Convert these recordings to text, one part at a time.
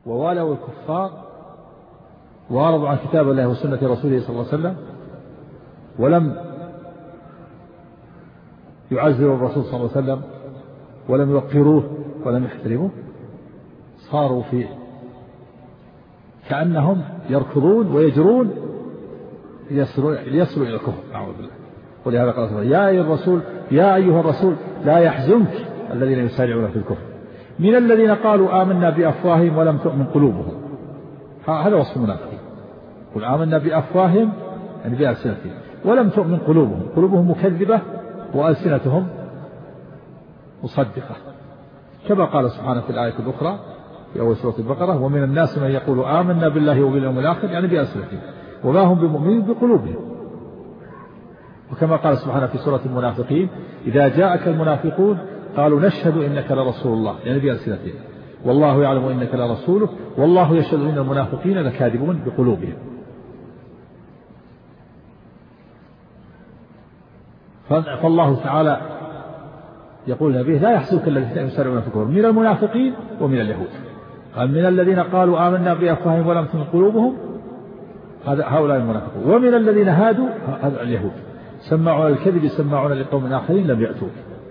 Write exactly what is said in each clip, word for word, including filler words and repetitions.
ووالوا الكفار وأعرضوا عن كتاب الله وسنة رسوله صلى الله عليه وسلم ولم يعزروا الرسول صلى الله عليه وسلم ولم يوقروه ولم يحترموه، صاروا في كأنهم يركضون ويجرون ليصلوا إلى الكفر. أعوذ بالله. ولهذا قال الله يا أيها الرسول يا أيها الرسول لا يحزنك الذين يسارعون في الكفر من الذين قالوا آمنا بأفواههم ولم تؤمن قلوبهم. هذا وصف المنافقين. قل آمنا بأفواههم يعني بألسنتهم ولم تؤمن قلوبهم، قلوبهم مكذبة وألسنتهم مصدقة، كما قال سبحانه في الآية الأخرى في أول سورة البقرة ومن الناس من يقول آمنا بالله وباليوم الآخر يعني بألسنتهم وما هم بمؤمنين بقلوبهم. وكما قال سبحانه في سورة المنافقين إذا جاءك المنافقون قالوا نشهد إنك لرسول الله يعني بألسنتهم والله يعلم إنك لرسوله والله يشهد إن المنافقين لكاذبون بقلوبهم. فالله تعالى يقول لنبيه لا يحزنك الذين يسارعون في الكفر من المنافقين ومن اليهود. قال من الذين قالوا آمنا بأفواههم ولم تؤمن قلوبهم هذا هؤلاء المنافقون، ومن الذين هادوا هذا اليهود سماعون الكذب سماعون لقوم آخرين لم يأتوك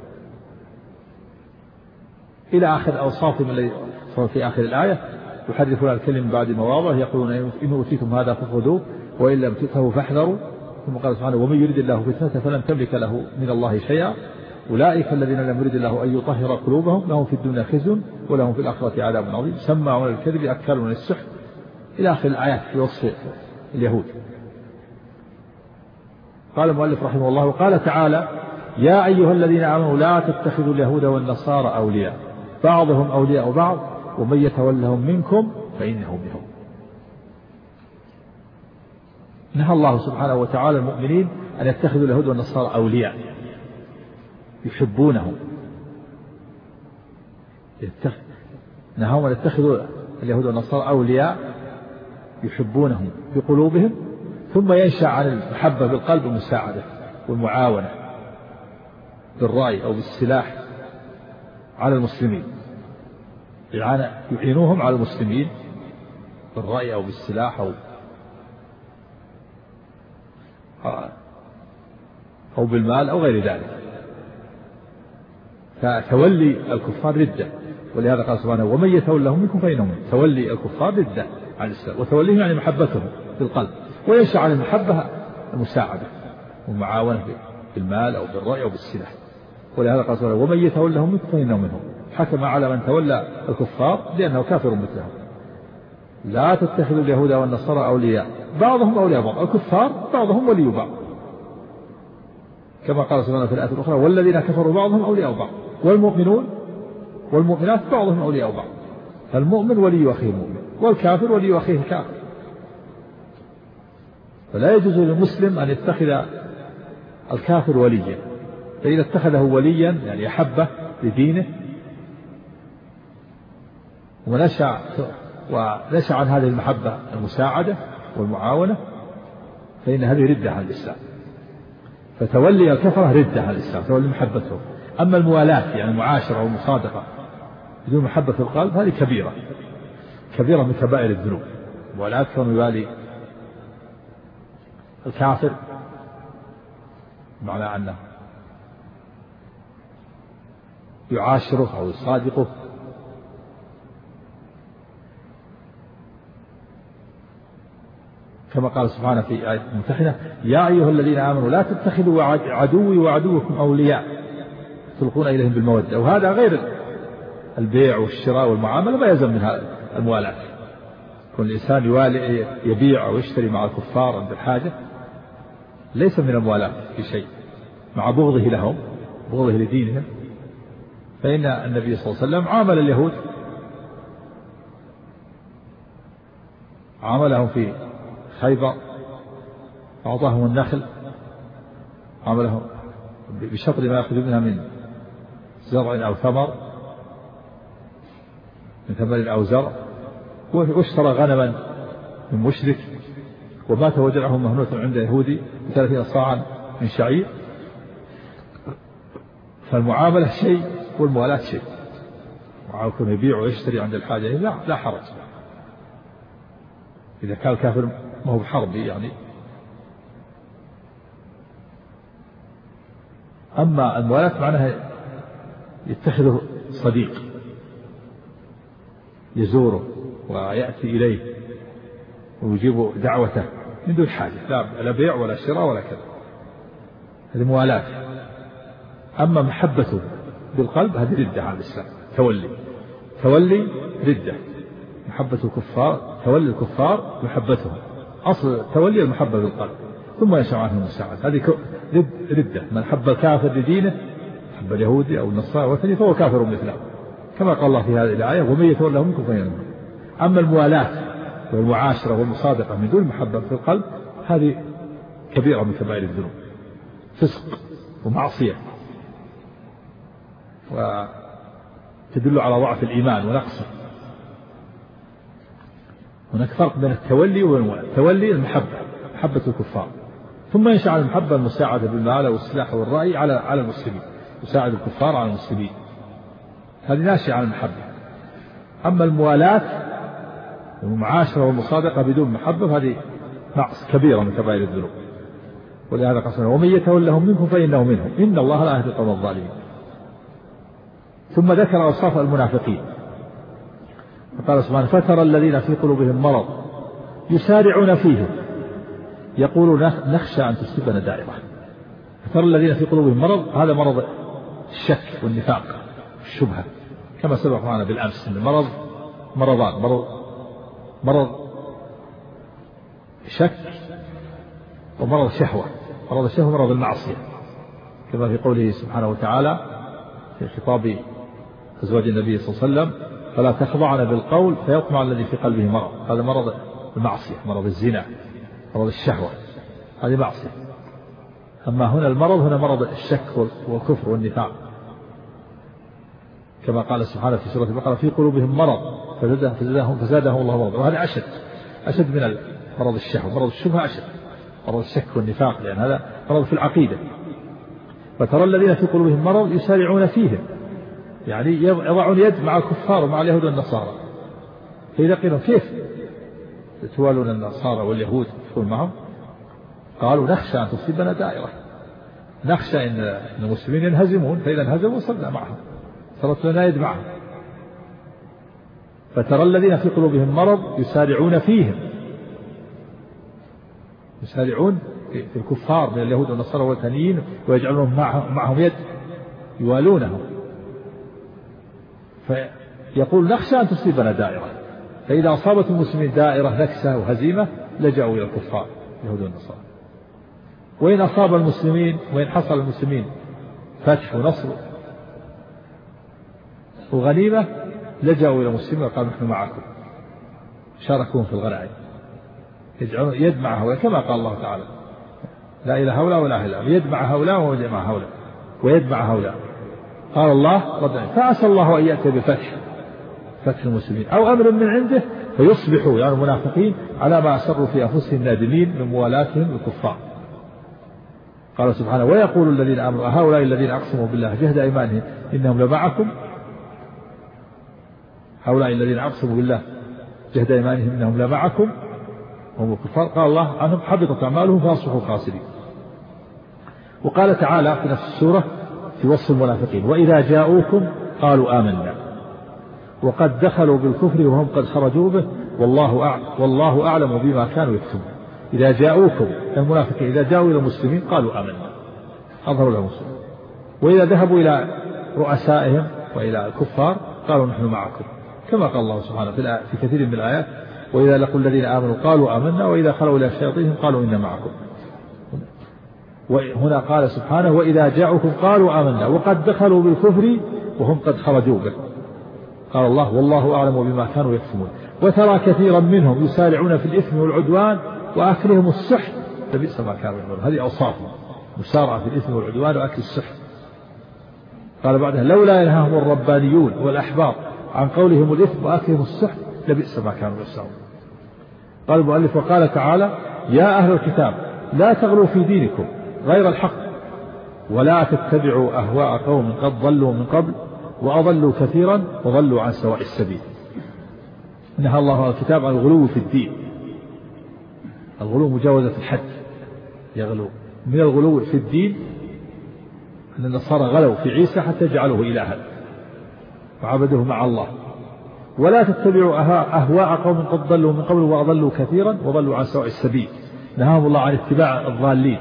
إلى آخر أوصافهم الذي في آخر الآية يحرفون الكلم بعد مواضعه يقولون إن أوتيتم هذا فخذوه وإن لم تؤتوه فاحذروا. ثم قال سبحانه ومن يريد الله فتنته فلن تملك له من الله شيئا أولئك الذين لم يرد الله أن يطهر قلوبهم لهم في الدنيا خزي ولهم في الآخرة عذاب عظيم سماعون الكذب أكالون السحت إلى آخر الآيات في وصف اليهود. قال المؤلف رحمه الله قال تعالى يا أيها الذين آمنوا لا تتخذوا اليهود والنصارى أولياء بعضهم أولياء بعض ومن يتولهم منكم فإنه منهم. نهى الله سبحانه وتعالى المؤمنين أن يتخذوا اليهود والنصارى أولياء يحبونهم، نهاهم أن يتخذوا اليهود والنصارى أولياء يحبونهم بقلوبهم ثم ينشأ عن المحبة بالقلب والمساعدة والمعاونة بالرأي أو بالسلاح على المسلمين، يعينوهم على المسلمين بالرأي أو بالسلاح أو أو بالمال أو غير ذلك. فتولي الكفار ردة، ولهذا قال سبحانه ومن يتولهم منكم فإنهم منهم. تولي الكفار ردة عن الإسلام، وتوليهم يعني محبتهم بالقلب، وينشأ عن المحبة المساعدة والمعاونة بالمال أو بالرأي أو بالسلاح. ولهذا قال سبحانه ومن يتولهم منكم فإنهم منهم. حكم على من تولى الكفار لأنه كافر مثلهم. لا تتخذوا اليهود والنصارى أولياء بعضهم أولياء بعض، الكفار بعضهم ولي بعض، كما قال سبحانه في الآية الأخرى والذين كفروا بعضهم أولياء بعض والمؤمنون والمؤمنات بعضهم أولياء بعض. فالمؤمن ولي أخيه المؤمن والكافر ولي أخيه الكافر. فلا يجوز للمسلم أن يتخذ الكافر وليا، فإذا اتخذه وليا يعني أحبه لدينه ونشأ ونشأ عن هذه المحبة المساعدة والمعاونة فإن هذه ردة عن الإسلام. فتولي الكفرة ردة عن الإسلام، تولي محبتهم. أما الموالاة يعني المعاشرة والمصادقة بدون محبة في القلب هذه كبيرة كبيرة من كبائر الذنوب. الموالاة كان يوالي الكافر معنى أنه يعاشره أو يصادقه، كما قال سبحانه في آية الممتحنة يا أيها الذين آمنوا لا تتخذوا عدوي وعدوكم أولياء تلقون إليهم بالمودة. وهذا غير البيع والشراء والمعاملة ما يلزم منها الموالاة. كل إنسان يوالي يبيع أو يشتري مع الكفار عند الحاجة ليس من الموالاة في شيء مع بغضه لهم بغضه لدينهم. فإن النبي صلى الله عليه وسلم عامل اليهود عاملهم في خيبر أعطاهم النخل عاملهم بشطر ما يأخذ منها من زرع أو ثمر من ثمر أو زرع، واشترى غنما من مشرك ومات وجعه مهنوة عند يهودي بثلاثين صاعا من شعير. فالمعاملة شيء والموالاة شيء، معاكم يبيع ويشتري عند الحاجة لا, لا حرج، إذا كان الكافر ما هو بحربي يعني. أما الموالاة معناها يتخذه صديق يزوره ويأتي إليه ويجيب دعوته من دون حاجة، لا بيع ولا شراء ولا كذا، هذه موالاة. أما محبته بالقلب هذه ردة عن الإسلام، تولي تولي ردة. محبة الكفار، تولي الكفار محبتهم، أصل تولي المحبة بالقلب ثم يشرع عنه المساعدة، هذه ردة. من حب الكافر لدينه، حب اليهودي أو النصارى والثاني فهو كافر مثله، كما قال الله في هذه الآية ومن يتولى منكم فإنه منهم. أما الموالاة والمعاشرة والمصادقة من دون محبة في القلب هذه كبيرة من كبائر الذنوب، فسق ومعصية، وتدل على ضعف الإيمان ونقصه. هناك فرق بين التولي والموالاة. التولي المحبة، محبة الكفار، ثم ينشأ على المحبة المساعدة بالمال والسلاح والرأي على على المسلمين، يساعد الكفار على المسلمين، هذه ناشئة عن المحبة. أما الموالاة والمعاشرة والمصادقة بدون محبة هذه نقص كبيرة من كبائر الذنوب. ولهذا قسم ومن يتولهم منكم فإنه منهم إن الله لا يهدي القوم الظالمين. ثم ذكر أوصاف المنافقين فقال سبحانه فترى الذين في قلوبهم مرض يسارعون فيهم يقولون نخشى أن تصيبنا دائرة. فترى الذين في قلوبهم مرض، هذا مرض الشك والنفاق الشبهة، كما سبق معنا بالأمس أن المرض مرضان، مرض مرض شك ومرض شهوة. مرض الشهوة مرض المعصية، كما في قوله سبحانه وتعالى في خطاب أزواج النبي صلى الله عليه وسلم فلا تخضعن بالقول فيطمع الذي في قلبه مرض. هذا مرض المعصية، مرض الزنا، مرض الشهوة، هذه معصية. أما هنا المرض هنا مرض الشك والكفر والنفاق، كما قال سبحانه في سورة البقرة في قلوبهم مرض فزادهم فزادهم الله مرضا. وهذا أشد أشد من مرض الشهوة. مرض الشبهة أشد، مرض الشك والنفاق، لأن هذا مرض في العقيدة. فترى الذين في قلوبهم مرض يسارعون فيهم، يعني يضعون يد مع الكفار ومع اليهود والنصارى. فإذا قيل كيف توالون النصارى واليهود تكون معهم؟ قالوا نخشى أن تصيبنا دائرة، نخشى أن المسلمين ينهزمون، فإذا انهزموا صرنا معهم، صارت لنا يد معهم. فترى الذين في قلوبهم مرض يسارعون فيهم، يسارعون في الكفار من اليهود والنصارى والثانيين ويجعلونهم معهم يد يوالونهم. فيقول نخشى أن تصيبنا دائرة، فإذا أصابت المسلمين دائرة نكسة وهزيمة لجأوا إلى الكفار اليهود والنصارى. وإن أصاب المسلمين وإن حصل المسلمين فتح ونصر وغنيمة لجأوا إلى المسلمين وقالوا نحن معكم، شاركوهم في الغنائم، يجعلون يد مع هؤلاء، كما قال الله تعالى لا إله هؤلاء ولا إله، يد مع هؤلاء ويد مع هؤلاء ويد مع هؤلاء. قال الله ربنا فعسى الله أن يأتي بفتح، فتح المسلمين أو أمر من عنده فيصبحوا يعني المنافقين على ما أسروا في أنفسهم نادمين من موالاتهم الكفار. قال سبحانه ويقول الذين آمنوا هؤلاء الذين أقسموا بالله جهد أيمانهم إنهم لمعكم، هؤلاء الذين أقسموا بالله جهد أيمانهم إنهم لمعكم هم الكفار. قال الله عنهم حبطت أعمالهم فأصبحوا خاسرين. وقال تعالى في نفس السورة في وصف المنافقين وإذا جاءوكم قالوا آمنا وقد دخلوا بالكفر وهم قد خرجوا به والله أعلم, والله أعلم بما كانوا يكتمون. إذا جاءوكم المنافقين إذا جاءوا إلى المسلمين قالوا آمنا، أظهروا لهم المسلمين. وإذا ذهبوا إلى رؤسائهم وإلى الكفار قالوا نحن معكم، كما قال الله سبحانه في كثير من الآيات وإذا لقوا الذين آمنوا قالوا آمنا وإذا خلوا إلى شياطينهم قالوا إنا معكم. وهنا قال سبحانه وإذا جاءوكم قالوا آمنا وقد دخلوا بالكفر وهم قد خرجوا به. قال الله والله أعلم بما كانوا يكتمون. وترى كثيرا منهم يسارعون في الإثم والعدوان وأكلهم السحت لبئس ما كانوا يعملون. هذه أوصافهم، مسارعة في الإثم والعدوان وأكل السحت. قال بعدها لولا ينهاهم الربانيون والأحبار عن قولهم الإثم وأكلهم السحت لبئس ما كانوا يصنعون. قال المؤلف وقال تعالى يا أهل الكتاب لا تغلوا في دينكم غير الحق ولا تتبعوا أهواء قوم قد ضلوا من قبل وأضلوا كثيرا وضلوا عن سواء السبيل. نهى الله الكتاب عن الغلو في الدين الغلو مجاوزة الحد، يغلو. من الغلو في الدين أن النصارى غلوا في عيسى حتى جعلوه إلها وعبدوه مع الله. ولا تتبعوا أهواء قوم قد ضلوا من قبل وأضلوا كثيرا وضلوا عن سواء السبيل، نهاهم الله عن اتباع الضالين.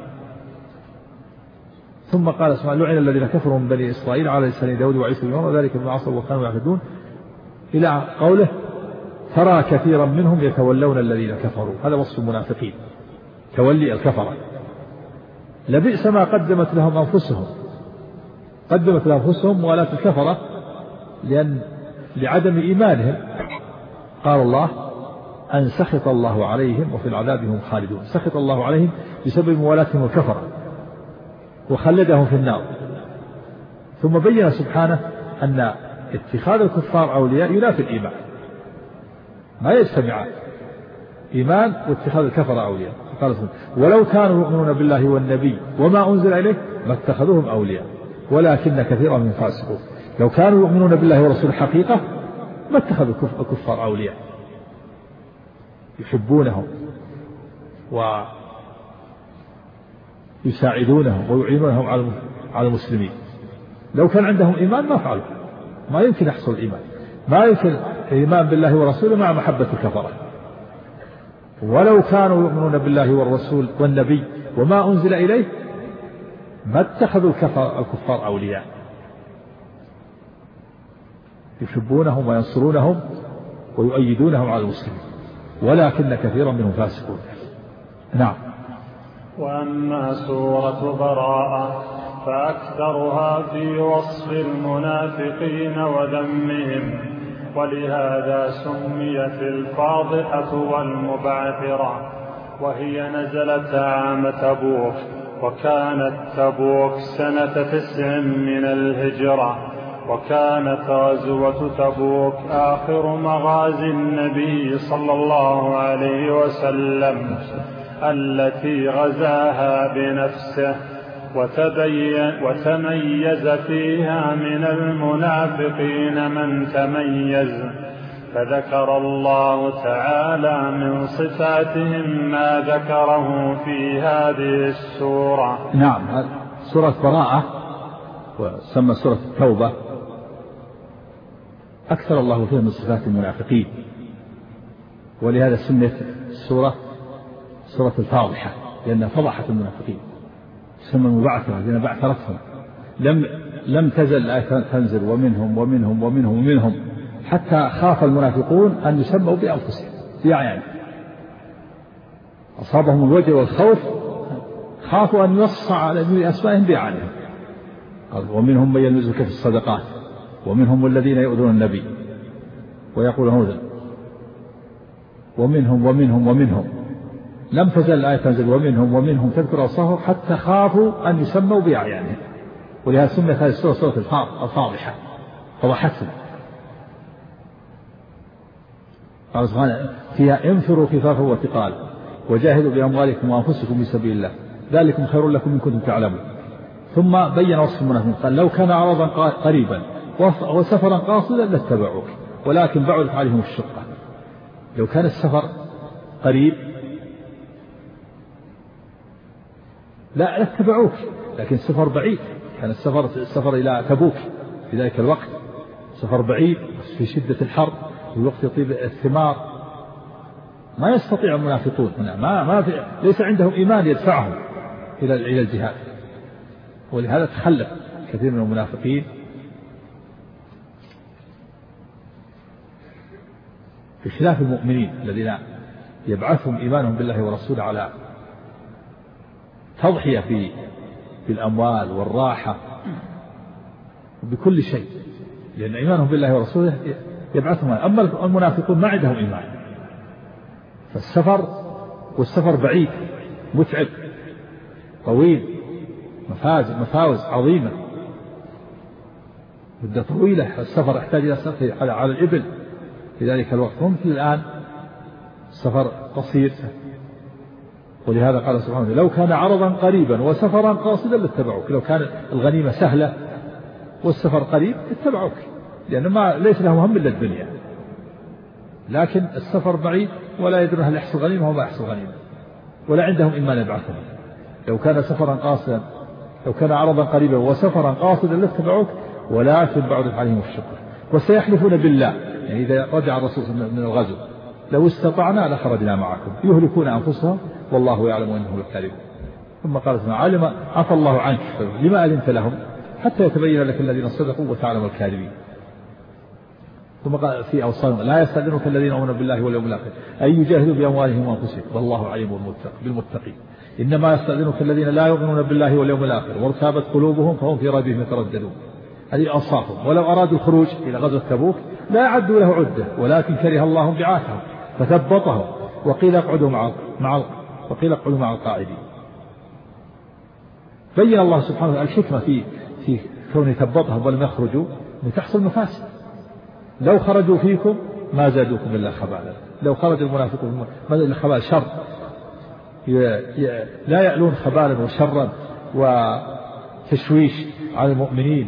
ثم قال سبحانه: لعن الذين كفروا من بني إسرائيل على لسان داود وعيسى بن مريم وذلك بما عصوا وكانوا يعتدون، إلى قوله: ترى كثيرا منهم يتولون الذين كفروا. هذا وصف المنافقين، تولي الكفرة. لبئس ما قدمت لهم أنفسهم، قدمت لهم أنفسهم موالاة الكفرة لأن لعدم إيمانهم. قال الله: أن سخط الله عليهم وفي العذاب هم خالدون. سخط الله عليهم بسبب موالاتهم الكفرة وخلدهم في النار. ثم بين سبحانه أن اتخاذ الكفار أولياء ينافي الإيمان، ما يجتمعان، إيمان واتخاذ الكفر أولياء. قال سبحانه: ولو كانوا يؤمنون بالله والنبي وما أنزل إليه ما اتخذوهم أولياء ولكن كثيرا من فاسقون. لو كانوا يؤمنون بالله ورسوله حقيقة ما اتخذوا الكفار أولياء، يحبونهم ويساعدونهم ويعينونهم على المسلمين. لو كان عندهم إيمان ما فعلوا، ما يمكن يحصل الإيمان، ما يمكن الإيمان بالله ورسوله مع محبة الكفرة. ولو كانوا يؤمنون بالله والرسول والنبي وما أنزل إليه ما اتخذوا الكفار أولياء، يحبونهم وينصرونهم ويؤيدونهم على المسلمين ولكن كثيرا منهم فاسقون. نعم. وأما سورة براءة فأكثرها في وصف المنافقين وذمهم، ولهذا سميت الفاضحة والمبعثرة، وهي نزلت عام تبوك، وكانت تبوك سنة تسع من الهجرة، وكانت غزوة تبوك آخر مغازي النبي صلى الله عليه وسلم التي غزاها بنفسه، وتبين وتميز فيها من المنافقين من تميز، فذكر الله تعالى من صفاتهم ما ذكره في هذه السورة. نعم. سورة براءة وسمى سورة التوبة أكثر الله فيها من صفات المنافقين، ولهذا سميت السورة سورة الفاضحة لأنها فضحت المنافقين. سمى المبعثرة لأنها بعثرتهم. لم لم تزل الآية تنزل ومنهم ومنهم ومنهم ومنهم حتى خاف المنافقون أن يسموا بأنفسهم بأعيانهم، أصابهم الوجع والخوف، خافوا أن ينص على أسمائهم بأعيانهم. قال: ومنهم من يلمزك في الصدقات ومنهم الذين يؤذون النبي ويقولون هذا، ومنهم ومنهم ومنهم. لم تزل الآية تنزل ومنهم ومنهم تذكر أوصافهم حتى خافوا أن يسموا بأعيانهم، ولهذا سميت هذه السورة سورة الفاضحة، فضحتهم. قال سبحانه فيها: انفروا خفافا وثقالا وجاهدوا بأموالكم وأنفسكم في سبيل الله ذلكم خير لكم إن كنتم تعلمون. ثم بين وصف المنافقين قال: لو كان عرضا قريبا وسفرا قاصدا لاتبعوك ولكن بعدت عليهم الشقة. لو كان السفر قريب لا لاتبعوك، لكن السفر بعيد. كان السفر السفر إلى تبوك في ذلك الوقت سفر بعيد في شدة الحر، في الوقت يطيب الثمار، ما يستطيع المنافقون هنا، ما ما في ليس عندهم إيمان يدفعهم إلى إلى الجهاد، ولهذا تخلف كثير من المنافقين. بخلاف المؤمنين الذين يبعثهم إيمانهم بالله ورسوله على تضحية في في الأموال والراحة بكل شيء، لأن إيمانهم بالله ورسوله يبعثهم. أما المنافقون ما عندهم إيمان، فالسفر والسفر بعيد متعب طويل، مفاز مفاوز عظيمة، مدة طويلة. السفر يحتاج إلى سفر على الإبل في ذلك الوقت، ممكن الآن السفر قصير. ولهذا قال سبحانه: لو كان عرضا قريبا وسفرا قاصدا لاتبعوك. لو كان الغنيمة سهلة والسفر قريب اتبعوك، لأن ما ليس لهم هم إلا الدنيا، لكن السفر بعيد ولا يدرون هل يحصل غنيمة وما يحصل غنيمة، ولا عندهم إيمان يبعثهم. لو كان سفرا قاصدا لو كان عرضا قريبا وسفرا قاصدا لاتبعوك ولكن بعدت عليهم الشقة. وسيحلفون بالله، يعني إذا رجع الرسول من الغزو لو استطعنا لخرجنا معكم يهلكون أنفسهم والله يعلم أنهم لكاذبون. ثم قال علم عفى الله عنك لما أذنت لهم حتى يتبين لك الذين صدقوا وتعلم الكاذبين. ثم قال في أوصالهم لا يستأذنك الذين يؤمنون بالله واليوم الآخر أن يجاهدوا بأموالهم وأنفسهم والله عليم بالمتقين. إنما يستأذنك الذين لا يؤمنون بالله واليوم الآخر وارتابت قلوبهم فهم في ريبهم يترددون. هذه أوصافهم. ولو أرادوا الخروج إلى غزوة تبوك لا أعدوا له عدة ولكن كره الله بعاثهم فثبطهم وقيل اقعدوا مع مع وقيل اقعدوا مع القاعدين. بين الله سبحانه وتعالى الحكمة في في كون يثبطهم ولم يخرجوا لتحصل مفاسد. لو خرجوا فيكم ما زادوكم إلا خبالا. لو خرج المنافقون إلا خبال شر لا يعلون خبالا وشرا وتشويش على المؤمنين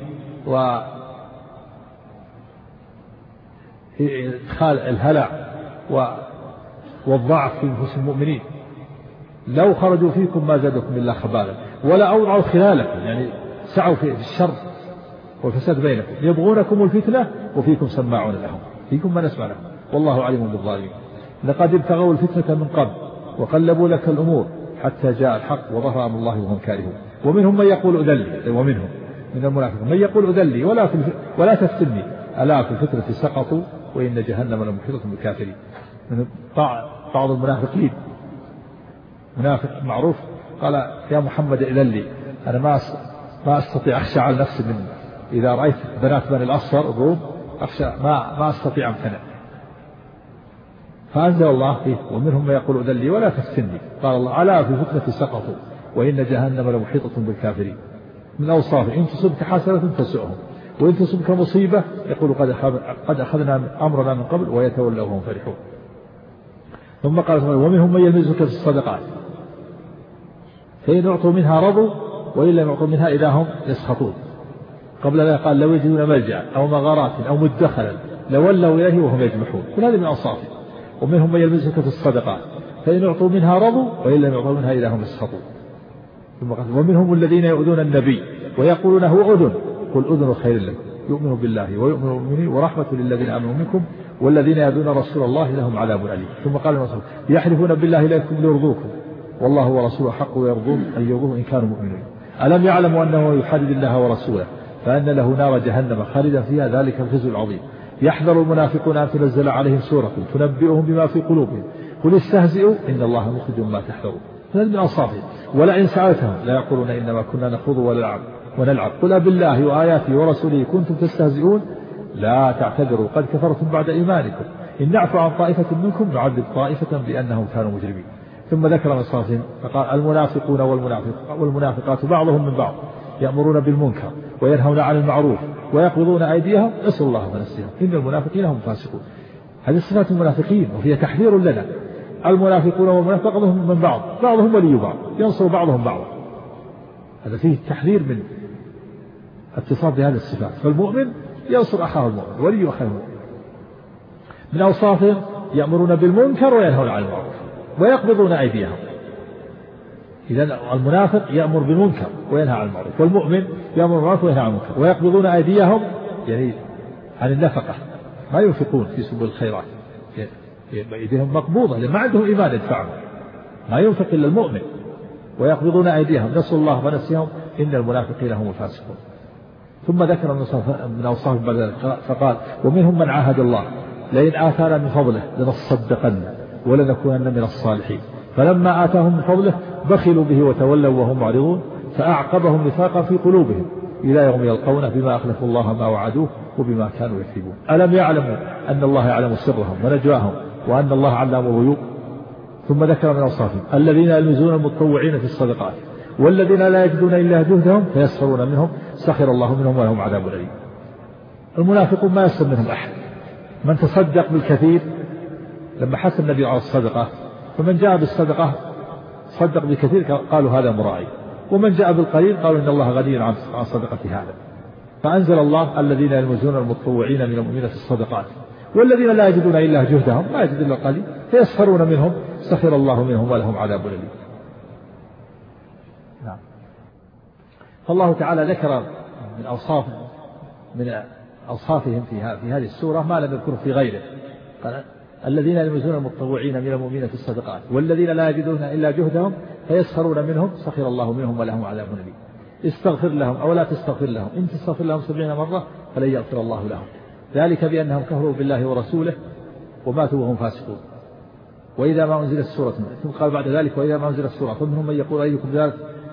وإدخال الهلع والضعف في نفوس المؤمنين. لو خرجوا فيكم ما زادوكم إلا خبالا ولا أوضعوا خلالكم، يعني سعوا في الشر والفساد بينكم يبغونكم الفتنة وفيكم سماعون لهم فيكم ما نسمع لهم والله عليم بالظالمين. لقد ابتغوا الفتنة من قبل وقلبوا لك الأمور حتى جاء الحق وظهر أمر الله وهم كارهون. ومنهم من يقول أذلي، ومنهم من المنافقين من يقول أذلي ولا في ولا تفتني ألا في الفتنة سقطوا وإن جهنم لمحيطة بالكافرين. من بعض المنافقين منافق معروف قال يا محمد أذلي أنا ما ما أستطيع أخشى على نفسي من إذا رأيت بنات بني الأصفر الروم أخشى ما ما أستطيع أمتنع. فأنزل الله فيه ومنهم من يقول أذلي ولا تفتني قال الله ألا في الفتنة سقطوا وإن جهنم لمحيطة بالكافرين. من أوصافه إن تصبك حسنة تسؤهم وإن تصبك مصيبة يقول قد قد أخذنا أمرنا من قبل ويتولوا وهم فرحون. ثم قال ومنهم من يلمزك في الصدقات فإن أعطوا منها رضوا وإن لم يعطوا منها إذا هم يسخطون. قبل ذلك قال لو يجدون ملجأ أو مغارات أو مدخلا لولوا إليه وهم يجمحون. كل هذه من أوصافه. ومنهم من يلمزك في الصدقات فإن أعطوا منها رضوا وإن لم يعطوا منها إذا هم يسخطون. ثم قال ومنهم الذين يؤذون النبي ويقولون هو أذن قل أذن خير لكم يؤمن بالله ويؤمن المؤمنين ورحمة للذين آمنوا منكم والذين يؤذون رسول الله لهم عذاب أليم. ثم قال الرسول يحلفون بالله لكم ليرضوكم والله ورسوله حق ويرضون أن يرضوه إن كانوا مؤمنين. ألم يعلموا أنه يحدد الله ورسوله فأن له نار جهنم خالدا فيها ذلك الخزي العظيم. يحذر المنافقون أن تنزل عليهم سورة تنبئهم بما في قلوبهم قل استهزئوا إن الله مخرج ما تحذرون. هذا من أوصافهم. ولئن سألتهم لا يقولون إنما كنا نخوض ونلعب ونلعب قل بالله وآياته ورسوله كنتم تستهزئون لا تعتذروا قد كفرتم بعد إيمانكم إن نعفو عن طائفة منكم نعذب طائفة بأنهم كانوا مجرمين. ثم ذكر من صفاتهم فقال المنافقون والمنافق والمنافقات بعضهم من بعض يأمرون بالمنكر وينهون عن المعروف ويقبضون أيديهم نسأل الله فنسيهم إن المنافقين هم فاسقون. هذه صفات المنافقين وهي تحذير لنا. المنافقون والمنافق بعضهم من بعض بعضهم ولي بعض ينصر بعضهم بعضا. هذا فيه تحذير من اتصاف بهذه الصفات. فالمؤمن ينصر أخاه المؤمن ولي أخاه المؤمن. من أوصافهم يأمرون بالمنكر وينهون عن المعروف ويقبضون أيديهم. إذن المنافق يأمر بالمنكر وينهى عن المعروف والمؤمن يأمر بالمعروف وينهى عن المنكر ويقبضون أيديهم يعني عن النفقة ما ينفقون في سبل الخيرات أيديهم مقبوضة لأن ما عندهم إيمان يدفعهم ما ينفق إلا المؤمن. ويقبضون أيديهم نسوا الله فنسيهم إن المنافقين هم الفاسقون. ثم ذكر من أوصاف بعد فقال ومنهم من عاهد الله لئن آتانا من فضله لنصدقن ولنكونن من الصالحين فلما آتاهم من فضله بخلوا به وتولوا وهم معرضون فأعقبهم نفاقا في قلوبهم إلى يوم يلقونه بما أخلفوا الله ما وعدوه وبما كانوا يكذبون. ألم يعلموا أن الله يعلم سرهم ونجواهم وأن الله علام الغيوب. ثم ذكر من أوصافهم الذين يلمزون المتطوعين في الصدقات والذين لا يجدون إلا جهدهم فيسخرون منهم سخر الله منهم ولهم عذاب أليم. المنافقون ما يسخر منهم أحد. من تصدق بالكثير لما حث النبي على الصدقة فمن جاء بالصدقة صدق بالكثير قالوا هذا مراعي ومن جاء بالقليل قالوا إن الله غني عن صدقة هذا. فأنزل الله الذين يلمزون المتطوعين من المؤمنين في الصدقات والذين لا يجدون إلا جهدهم لا يجد إلا القليل فيسخرون منهم سخر الله منهم ولهم عذاب أليم. نعم. فالله تعالى ذكر من أوصاف من أوصافهم في هذه السورة ما لم يذكره في غيره. قال الذين يلمزون المتطوعين من المؤمنين في الصدقات والذين لا يجدون إلا جهدهم فيسخرون منهم سخر الله منهم ولهم عذاب أليم. استغفر لهم أو لا تستغفر لهم إن تستغفر لهم سبعين مرة فلن يغفر الله لهم ذلك بأنهم كفروا بالله ورسوله وماتوا وهم فاسقون. وإذا ما أنزلت سورة ثم قال بعد ذلك وإذا ما أنزلت سورة فمنهم من يقول أيكم ذلك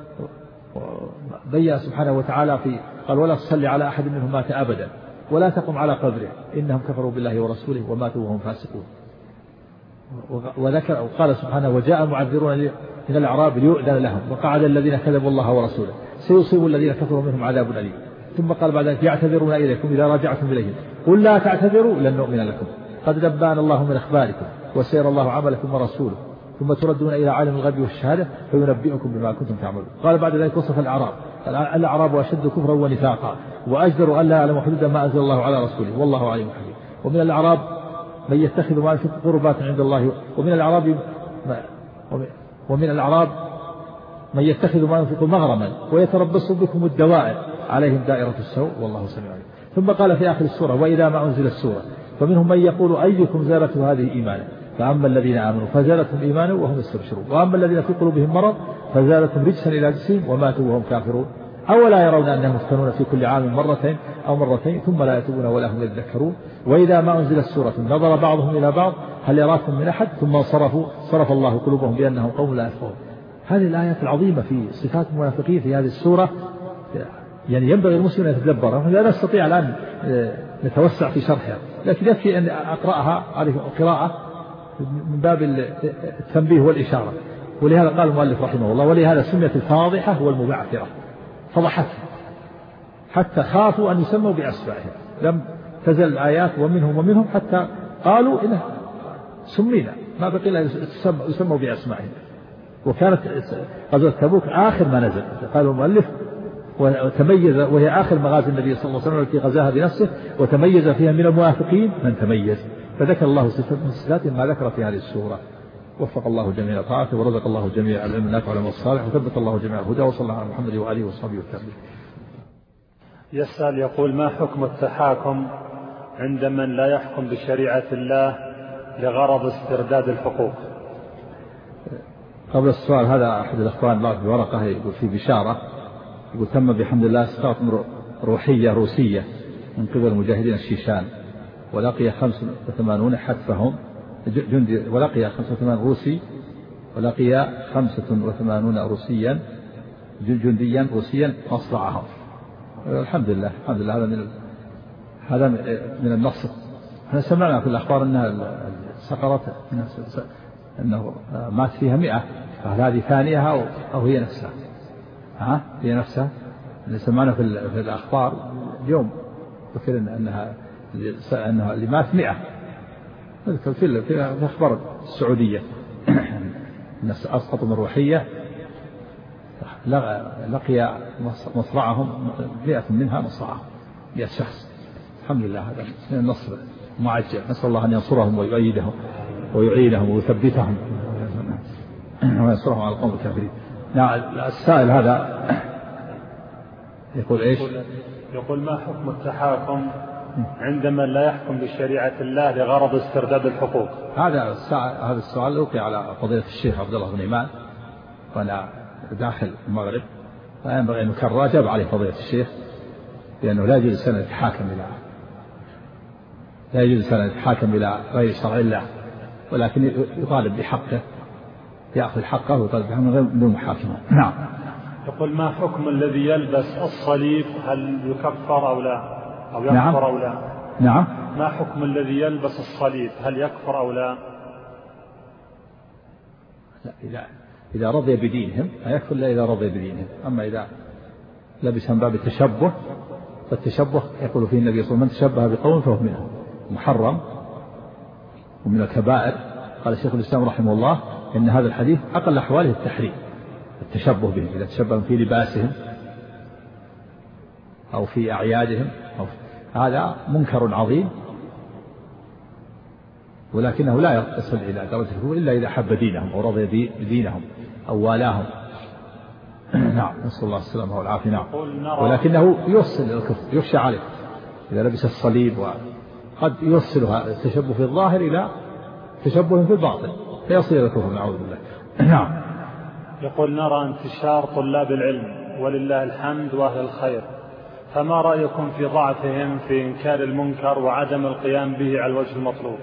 بين سبحانه وتعالى في قال ولا تصلي على أحد منهم مات أبدا ولا تقم على قبره إنهم كفروا بالله ورسوله وماتوا وهم فاسقون. وذكر وقال سبحانه وجاء المعذرون من الأعراب ليؤذن لهم وقعد الذين كذبوا الله ورسوله سيصيب الذين كفروا منهم عذاب أليم. ثم قال بعد ذلك يعتذرون إليكم إذا رجعتم إليهم قل لا تعتذروا لن نؤمن لكم قد نبأنا الله من أخباركم وسير الله عملكم ورسوله ثم تردون إلى عالم الغيب والشهادة فينبئكم بما كنتم تعملون. قال بعد ذلك وصف الأعراب الأعراب أشد كفرا ونفاقا وأجدر أن لا يعلم حدود ما أنزل الله على رسوله والله عليم حكيم. ومن الأعراب من يتخذ ما ينفق قربات عند الله ومن الأعراب ومن الأعراب من يتخذ ما ينفق مغرما ويتربص بكم الدوائر عليهم دائرة السوء والله سميع عليم. ثم قال في آخر السورة وإذا ما أنزل السورة فمنهم من يقول أيكم زادته هذه إيمانا فأما الذين آمنوا فزادتهم إيمانا وهم يستبشرون وأما الذين في قلوبهم مرض فزادتهم رجسا إلى رجسهم وماتوا وهم كافرون أولا يرون أنهم يفتنون في كل عام مرتين أو مرتين ثم لا يتوبون ولا هم يذكرون. وإذا ما أنزلت سورة نظر بعضهم إلى بعض هل يراكم من أحد ثم صرفوا صرف الله قلوبهم بأنهم قوم لا يفقهون. هذه الآيات العظيمة في صفات المنافقين في هذه السورة يعني ينبغي المسلم أن يتدبرها. لا نستطيع الآن نتوسع في شرحها لكن يكفي أن أقرأها هذه قراءة من باب التنبيه والإشارة. ولهذا قال المؤلف رحمه الله ولهذا سميت الفاضحة والمبعثرة فضحتهم حتى خافوا أن يسموا بأسمائهم لم تزل الآيات ومنهم ومنهم حتى قالوا إنه سمينا ما بقي إلا يسموا بأسمائهم. وكانت غزوة تبوك آخر ما نزل قال المؤلف وتميز وهي آخر مغازي النبي صلى الله عليه وسلم التي غزاها بنفسه وتميز فيها من المنافقين من تميز فذكر الله صفات من صفات ما ذكر في هذه السورة. وفق الله جميع طاعته ورزق الله جميع العلم النافع والعمل الصالح وثبت الله جميع الهدى وصلى الله على محمد وآله وصحبه وسلم. يسأل يقول ما حكم التحاكم عند من لا يحكم بشريعة الله لغرض استرداد الحقوق؟ قبل السؤال هذا أحد الأخوان بعث بورقة يقول في بشارة يقول تم بحمد الله إسقاط روحية روسية من قبل مجاهدين الشيشان ولقي خمسة وثمانون حتفهم جندي ولقي خمسة وثمانين روسي ولقي خمسة وثمانون روسيا جنديا روسيا مصرعهم. الحمد لله الحمد لله هذا من هذا من النصر. احنا سمعنا في الأخبار أنها سقرت أنه مات فيها مئة فهل هذه ثانيها أو هي نفسها؟ ها هي نفسها اللي سمعنا في, في الأخبار اليوم ذكر أنها أنها اللي مات مئة في في في أخبار السعودية الناس أسقطوا من روحية لقي مصرعهم مئة منها مصرعهم مئة شخص. الحمد لله هذا من النصر معجل نسأل الله أن ينصرهم ويؤيدهم ويعينهم ويثبتهم وينصرهم على القوم الكافرين. السائل هذا يقول إيش؟ يقول ما حكم التحاكم عندما لا يحكم بشريعة الله لغرض استرداد الحقوق؟ هذا هذا السؤال ألقي على فضيلة الشيخ عبد الله بن إيمان وأنا داخل المغرب فينبغي أن نكرر أجاب عليه فضيلة الشيخ لأنه لا يجوز أن يتحاكم إلى لا يجوز أن يتحاكم إلى غير شرع الله ولكن يطالب بحقه يأخذ حقه ويطالب بحقه من غير بدون محاكمة. نعم. يقول ما حكم الذي يلبس الصليب هل يكفر أو لا أو يكفر نعم. أو لا؟ نعم. ما حكم الذي يلبس الصليب هل يكفر أو لا؟ لا إذا إذا رضي بدينهم يكفر إلا إذا رضي بدينهم. أما إذا لبس من باب التشبه فالتشبه يقول فيه النبي صلى الله عليه وسلم من تشبه بقوم فهو منهم محرم ومن الكبائر. قال الشيخ الإسلام رحمه الله إن هذا الحديث أقل أحواله التحريم التشبه بهم إذا تشبه في لباسهم أو في أعيادهم أو هذا منكر عظيم ولكنه لا يصل إلى درجة الكفر إلا إذا حب دينهم أو رضي بدينهم أو والاهم نعم، نسأل الله السلامة والعافية. نعم، ولكنه يوصل الكفر، يخشى عليه إذا لبس الصليب، وقد يوصلها التشبه في الظاهر إلى تشبه في الباطن فيصل إلى الكفر، نعوذ بالله. نعم. يقول نرى انتشار طلاب العلم ولله الحمد وأهل الخير، فما رأيكم في ضعفهم في إنكار المنكر وعدم القيام به على الوجه المطلوب؟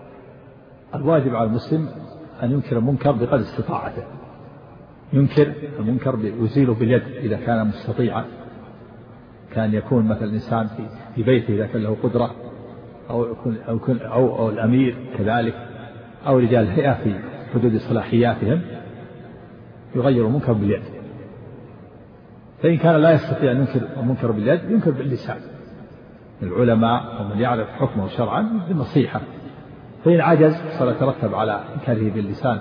الواجب على المسلم أن ينكر المنكر بقدر استطاعته، ينكر المنكر ويزيله باليد إذا كان مستطيعا، كان يكون مثل الإنسان في بيته إذا كان له قدرة، أو يكون أو, يكون أو, أو الأمير كذلك، أو رجال هيئة في حدود صلاحياتهم، يغير المنكر باليد. فإن كان لا يستطيع أن ينكر المنكر باليد ينكر باللسان، العلماء ومن يعرف حكمه شرعا بالنصيحة. فإن عجز سيترتب على إنكاره باللسان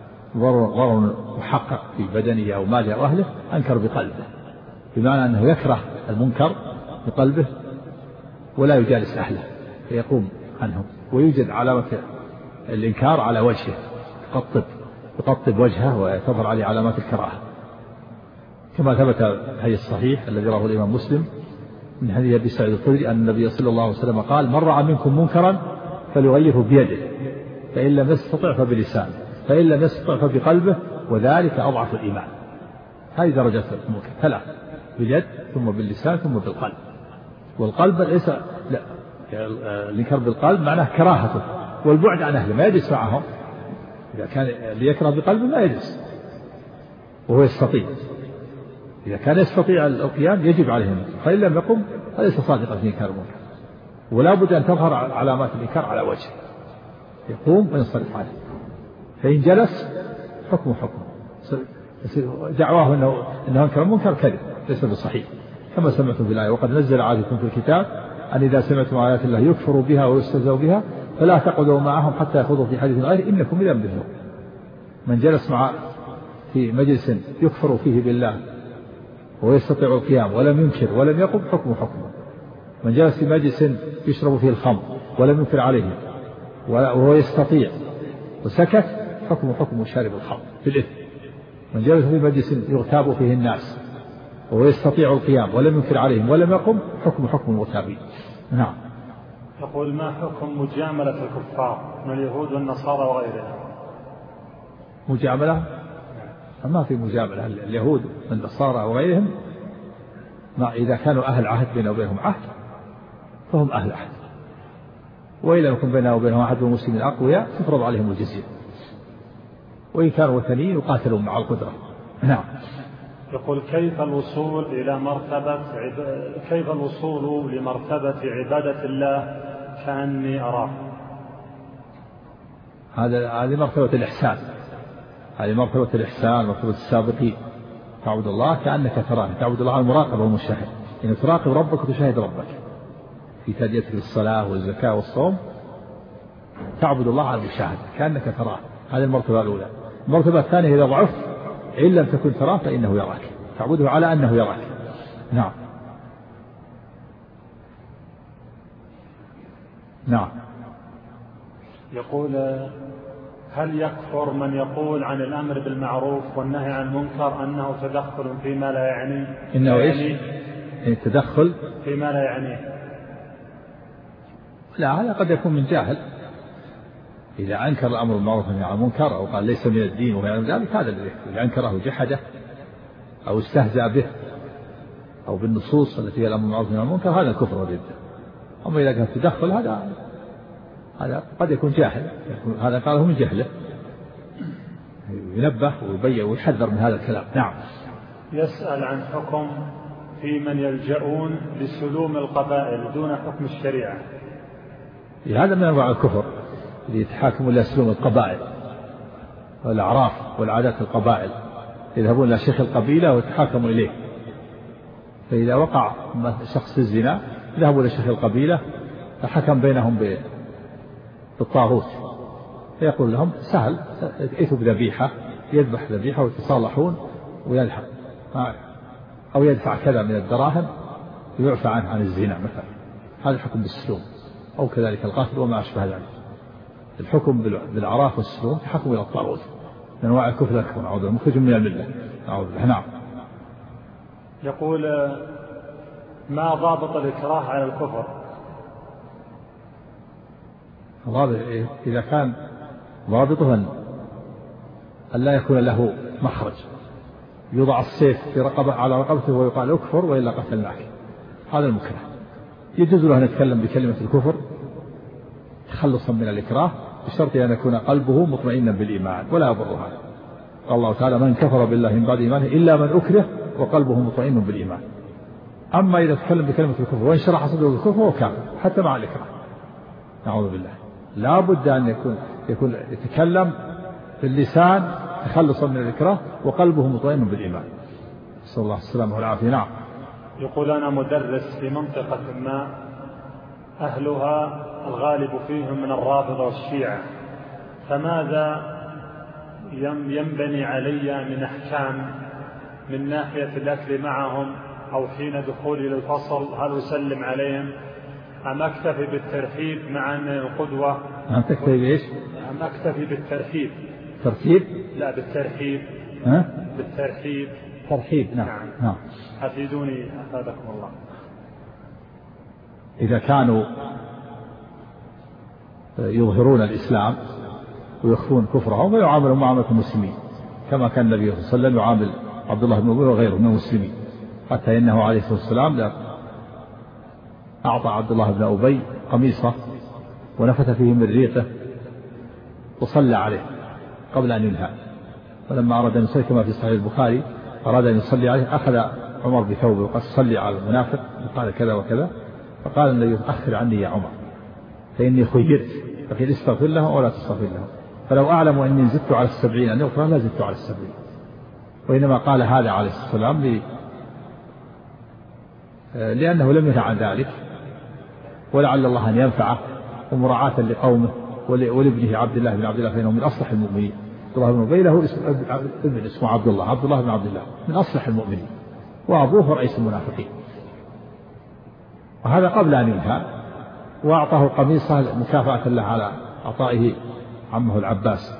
ضرر محقق في بدنه أو ماله أو أهله، أنكر بقلبه، بمعنى أنه يكره المنكر بقلبه ولا يجالس أهله فيقوم عنهم، ويوجد علامة الإنكار على وجهه، يقطب يقطب وجهه وتظهر عليه علامات الكراهة، كما ثبت هي الصحيح الذي رواه الإمام مسلم من حديث أبي سعيد الخدري أن النبي صلى الله عليه وسلم قال: من رأى منكم منكرا فليغيره بيده، فإن لم يستطع فبلسانه، فإن لم يستطع فبقلبه، وذلك أضعف الإيمان. هذه درجات المنكر ثلاث: باليد، ثم باللسان، ثم بالقلب. والقلب ليس لا الإنكار بالقلب معناه كراهته والبعد عن أهله، ما يجلس معهم. إذا كان ليكره بقلبه لا يجلس وهو يستطيع، إذا كان يستطيع القيام يجب عليهم، فإن لم يقم فليس صادقا في إنكار المنكر، ولا بد أن تظهر علامات الإنكار على وجهه، يقوم وينصرف عليه. فإن جلس حكمه حكمه، دعواه إنه إنه أنكر المنكر كذب ليس بصحيح، كما سمعتم في الآية: وقد نزل عليكم في الكتاب أن إذا سمعتم آيات الله يكفر بها ويستهزأ بها فلا تقعدوا معهم حتى يخوضوا في حديث غيره إنكم إذا مثلهم. من جلس مع في مجلس يكفر فيه بالله ويستطيع القيام ولم ينكر ولم يقم حكمه حكمه. من جلس في مجلس يشرب فيه الخمر ولم ينكر عليه وهو يستطيع وسكت حكمه حكم شارب الخمر في الإثم. من جلس في مجلس يغتاب فيه الناس وهو يستطيع القيام ولم ينكر عليهم ولم يقم حكم حكم المغتابين. نعم. يقول: ما حكم مجاملة الكفار من اليهود والنصارى وغيرهم؟ مجاملة؟ ما في مجاملة. اليهود والنصارى وغيرهم ما إذا كانوا أهل عهد بينه وبينهم عهد فهم أهل عهد، وإذا يكون بينه وبينهم عهد المسلمين أقوياء تفرض عليهم الجزية، وإن كانوا وثنيين يقاتلون مع القدرة. نعم. يقول: كيف الوصول إلى مرتبة عب... كيف الوصول لمرتبة عبادة الله كأني أراه؟ هذا هذه مرتبة الإحسان، هذه مرتبة الإحسان، مرتبة السابقين. تعبد الله كأنك تراه، تعبد الله على المراقبة والمشاهد، إن تراقب ربك وتشاهد ربك في تأديتك للصلاة والزكاة والصوم، تعبد الله على المشاهدة كأنك تراه. هذه المرتبة الأولى. المرتبة الثانية: إذا ضعفت إن لم تكن تراه فإنه يراك، تعبده على أنه يراك. نعم. نعم. يقول: هل يكفر من يقول عن الأمر بالمعروف والنهي عن المنكر أنه تدخل فيما لا يعني؟ إنه إيش؟ التدخل فيما لا يعنيه. لا، هذا قد يكون من جاهل، إذا أنكر الأمر بالمعروف والنهي عن المنكر أو قال ليس من الدين وغير ذلك، هذا الذي إذا أنكره جحده أو استهزأ به أو بالنصوص التي هي الأمر بالمعروف والنهي عن المنكر، هذا الكفر والردة. أما إذا كان التدخل هذا هذا قد يكون جاهل، هذا قاله من جهله، ينبه ويبين ويحذر من هذا الكلام. نعم. يسأل عن حكم في من يلجؤون لسلوم القبائل دون حكم الشريعة. هذا من أنواع الكفر اللي يتحاكموا إلى سلوم القبائل والأعراف والعادات القبائل، يذهبون إلى شيخ القبيلة ويتحاكموا إليه. فإذا وقع شخص الزنا ذهبوا إلى شيخ القبيلة فحكم بينهم بالطاغوت، فيقول لهم: سهل، ائتوا بذبيحة، يذبح ذبيحة ويتصالحون ويلحق، أو يدفع كذا من الدراهم ويعفى عنه عن الزنا مثلا. هذا الحكم بالسلوم، أو كذلك القتل وما أشبه ذلك. الحكم بالأعراف والسلوم تحكم إلى الطاغوت من أنواع الكفر الأكبر، نعوذ بالله، مخرج من الملة، نعوذ بالله. نعم. يقول ما ضابط الإكراه على الكفر؟ ضابط إذا كان ضابطه أن لا يكون له مخرج، يوضع السيف في رقبة على رقبته ويقال اكفر وإلا قتلناك، هذا المكره. يجوز له أن يتكلم بكلمة الكفر تخلصا من الإكراه بشرط أن يكون قلبه مطمئنا بالإيمان ولا يضر هذا. قال الله تعالى من كفر بالله من بعد إيمانه إلا من أكره وقلبه مطمئن بالإيمان. أما إذا تكلم بكلمة الكفر وانشرح صدره بالكفر هو كافر حتى مع الإكراه، نعوذ بالله. لا بد أن يكون يكون يتكلم باللسان تخلصا من الإكراه وقلبه مطمئن بالإيمان. صلى الله عليه وسلم والعافية. نعم. يقول أنا مدرس في منطقة ما أهلها الغالب فيهم من الرافضة والشيعة، فماذا ينبني علي من أحكام من ناحية الأكل معهم أو حين دخولي للفصل؟ هل أسلم عليهم أم أكتفي بالترحيب مع أن القدوة؟ أم تكتفي بإيش؟ أم أكتفي بالترحيب؟ ترتيب؟ لا بالترحيب. ها؟ بالترحيب. ترحيب. نعم. نعم. نعم. أفيدوني أفادكم الله. إذا كانوا يظهرون الإسلام ويخفون كفرهم ويعاملوا معاملة المسلمين كما كان النبي صلى الله عليه وسلم يعامل عبد الله بن أبي وغيره من المسلمين، حتى إنه عليه الصلاة والسلام أعطى عبد الله بن أبي قميصه ونفث فيه من ريقه وصلى عليه قبل أن ينهى. ولما أراد أن يصلي كما في صحيح البخاري أراد أن يصلي عليه أخذ عمر بثوبه وقال صلي على المنافق وقال كذا وكذا، فقال النبي أخر عني يا عمر فإني خيرت فقيل استغفر لهم ولا تستغفر لهم، فلو أعلم أني زدت على السبعين أن يغفر لا زدت على السبعين. وإنما قال هذا عليه الصلاة والسلام لي لأنه لم ينهى عن ذلك ولعل الله أن ينفعه ومراعاة لقومه ولابنه عبد الله بن عبد الله فإنه من أصلح المؤمنين. عبد الله بن أبي له ابن اسمه عبد الله عبد الله بن عبد الله من أصلح المؤمنين وأبوه رئيس المنافقين، وهذا قبل أن ينهى. وأعطاه قميصه مكافأة له على عطائه عمه العباس.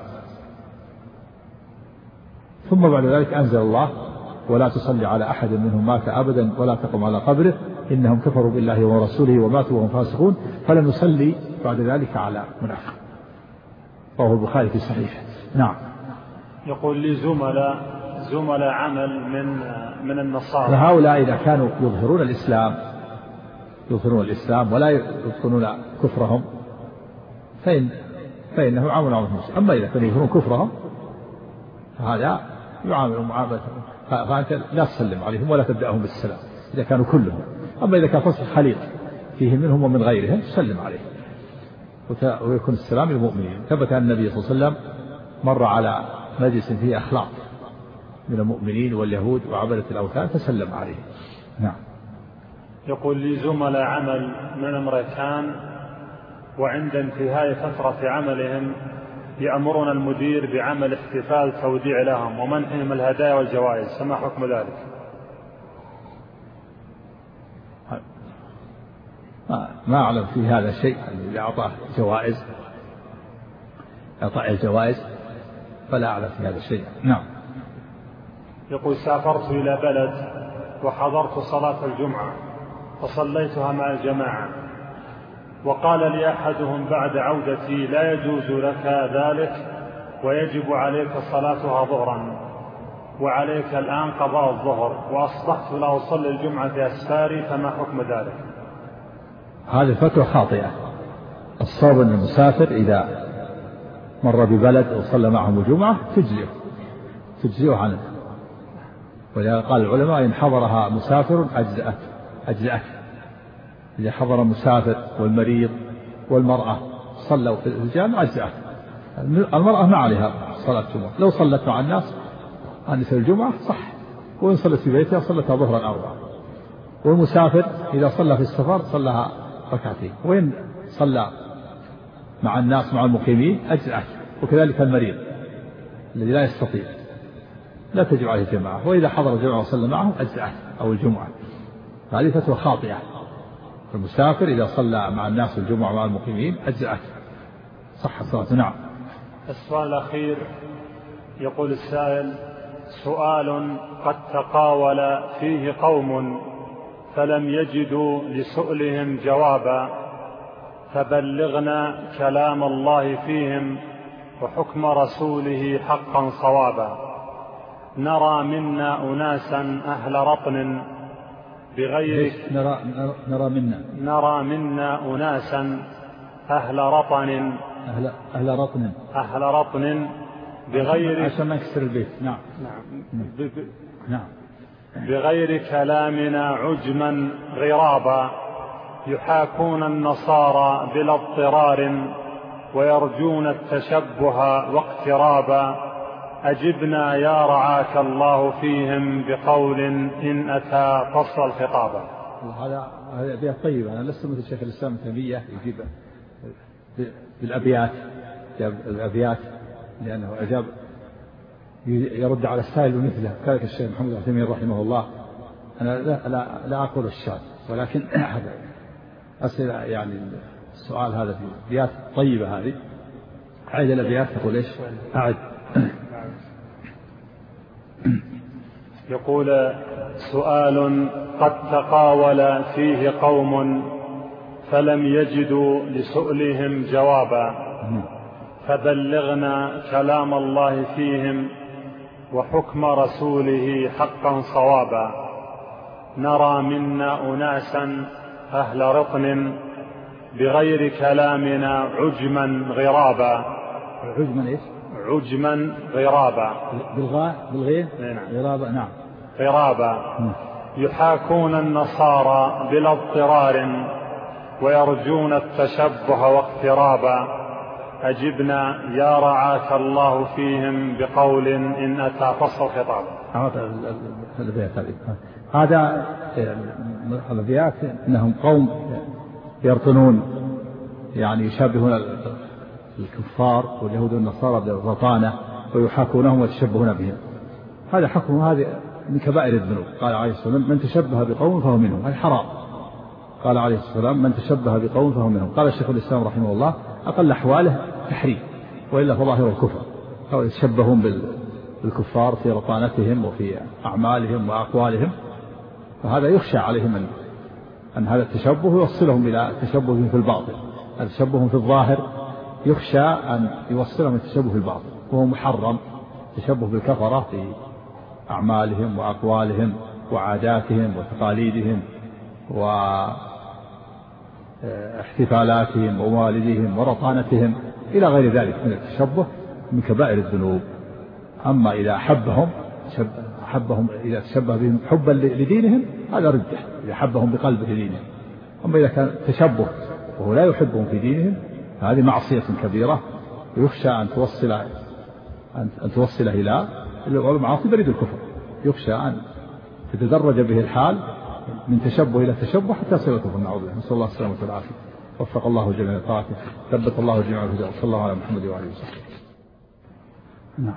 ثم بعد ذلك أنزل الله ولا تصلي على أحد منهم مات أبدا ولا تقم على قبره إنهم كفروا بالله ورسوله وماتوا وهم فاسقون فلن نصلي بعد ذلك على منافق. رواه البخاري في صحيحه. نعم. يقول لي زملاء زملاء عمل من من النصارى، فهؤلاء إذا كانوا يظهرون الإسلام يظهرون الإسلام ولا يبطنون كفرهم فإن فإنه عامل معاملة المسلم. أما إذا كانوا يظهرون كفرهم فهذا يعامل معاملة، فأنت لا تسلم عليهم ولا تبدأهم بالسلام إذا كانوا كلهم. أما إذا كان فصل خليط فيه منهم ومن غيرهم تسلم عليهم ويكون السلام للمؤمنين. ثبت أن النبي صلى الله عليه وسلم مر على مجلس فيه أخلاق من المؤمنين واليهود وعبدة الأوثان فسلم عليهم. نعم. يقول لي زملاء عمل من أمريكان وعند انتهاء فترة عملهم يأمرون المدير بعمل احتفال توديع لهم ومنحهم الهدايا والجوائز، فما حكم ذلك؟ ما أعلم في هذا شيء. اللي أعطاه جوائز أعطاه الجوائز فلا أعلم في هذا شيء. نعم. يقول سافرت إلى بلد وحضرت صلاة الجمعة فصليتها مع الجماعة، وقال لي أحدهم بعد عودتي لا يجوز لك ذلك ويجب عليك صلاتها ظهرا وعليك الآن قضاء الظهر، وأصبحت لا أصلي الجمعة في أسفاري، فما حكم ذلك؟ هذه فتوى خاطئة. الصواب أن المسافر إذا مر ببلد وصلى معهم الجمعة تجزئه تجزئه عنه، ولذا قال العلماء إن حضرها مسافر أجزأت أجزأت إذا حضر المسافر والمريض والمرأة صلوا في الجامع أجزأت. المرأة ما عليها صلاة الجمعة، لو صلت مع الناس عن الجمعة صح، وإن صلت في بيتها صلتها ظهرا أربعة. والمسافر إذا صلى في السفر صلىها ركعتين، وإن صلى مع الناس مع المقيمين أجزأت. وكذلك المريض الذي لا يستطيع لا تجب عليه الجماعة، وإذا حضر الجمعة وصلى معهم أجزأت أو الجمعة. هذه فتوى خاطئة. المسافر إذا صلى مع الناس الجمعة مع المقيمين أجزأت صح صلاته. نعم. السؤال الأخير يقول السائل سؤال قد تقاول فيه قوم فلم يجدوا لسؤلهم جوابا، فبلغنا كلام الله فيهم وحكم رسوله حقا صوابا. نرى منا أناسا أهل رطن بغير نرى, نرى منا نرى منا أناسا أهل رطن أهل, أهل رطن أهل رطن بغير عشان ما يكسر البيت. نعم نعم ب... نعم بغير كلامنا عجما غرابا، يحاكون النصارى بلا اضطرار ويرجون التشبه واقترابا. أجبنا يا رعاك الله فيهم بقول إن أتى فصل الخطابا. هذا هذا أبيات طيبة. أنا لست مثل شيخ الإسلام ابن تيمية يجيب بالأبيات، جاب الأبيات لأنه أجاب يرد على السائل مثله. كذلك الشيخ محمد بن تيمية رحمه الله. أنا لا, لا, لا أقول الشاذ، ولكن هذا أسئلة يعني السؤال هذا في أبيات طيبة. هذه أعد الأبيات تقول إيش؟ أعد. يقول سؤال قد تقاول فيه قوم فلم يجدوا لسؤلهم جوابا، فبلغنا كلام الله فيهم وحكم رسوله حقا صوابا. نرى منا أناسا أهل رطن بغير كلامنا عجما غرابا. عجما إيش؟ عجما غرابا بالغاء بالغين. نعم. غرابا. نعم غرابا. يحاكون النصارى بلا اضطرار ويرجون التشبه واقترابا. أجبنا يا رعاك الله فيهم بقول إن أتى فصل خطابا. هذا الأبيات إنهم قوم يرطنون، يعني يشابهون الكفار واليهود والنصارى بالرطانة ويحاكونهم ويتشبهون بهم. هذا حكم هذه من كبائر الذنوب. قال عليه الصلاة والسلام من تشبه بقوم فهو منهم. هذا حرام. قال عليه الصلاة والسلام من تشبه بقوم فهو منهم. قال الشيخ الإسلام رحمه الله أقل أحواله تحريم، وإلا فظاهر الكفر. أو يتشبهون بالكفار في رطانتهم وفي أعمالهم وأقوالهم، فهذا يخشى عليهم أن, أن هذا التشبه يوصلهم إلى تشبه في الباطل. التشبه في الظاهر يخشى أن يوصلهم التشبه في الباطل، وهو محرم. تشبه بالكفرة في أعمالهم وأقوالهم وعاداتهم وتقاليدهم واحتفالاتهم ووالدهم ورطانتهم إلى غير ذلك من التشبه من كبائر الذنوب. أما إذا أحبهم أحبهم إذا تشبه بهم حبا لدينهم هذا ردة، إذا أحبهم بقلبه لدينهم. أما إذا كان تشبه وهو لا يحبهم في دينهم هذه معصية كبيرة، يخشى أن توصل أن توصل إلى المعاصي بريد الكفر. يخشى أن تتدرج به الحال من تشبه إلى تشبه حتى يصل الكفر. نعوذ بالله، نسأل الله السلامة والعافية. وفق الله جميع طاعته، ثبت الله جميع الهدى. صلى الله على محمد وعلى آله وصحبه. نعم.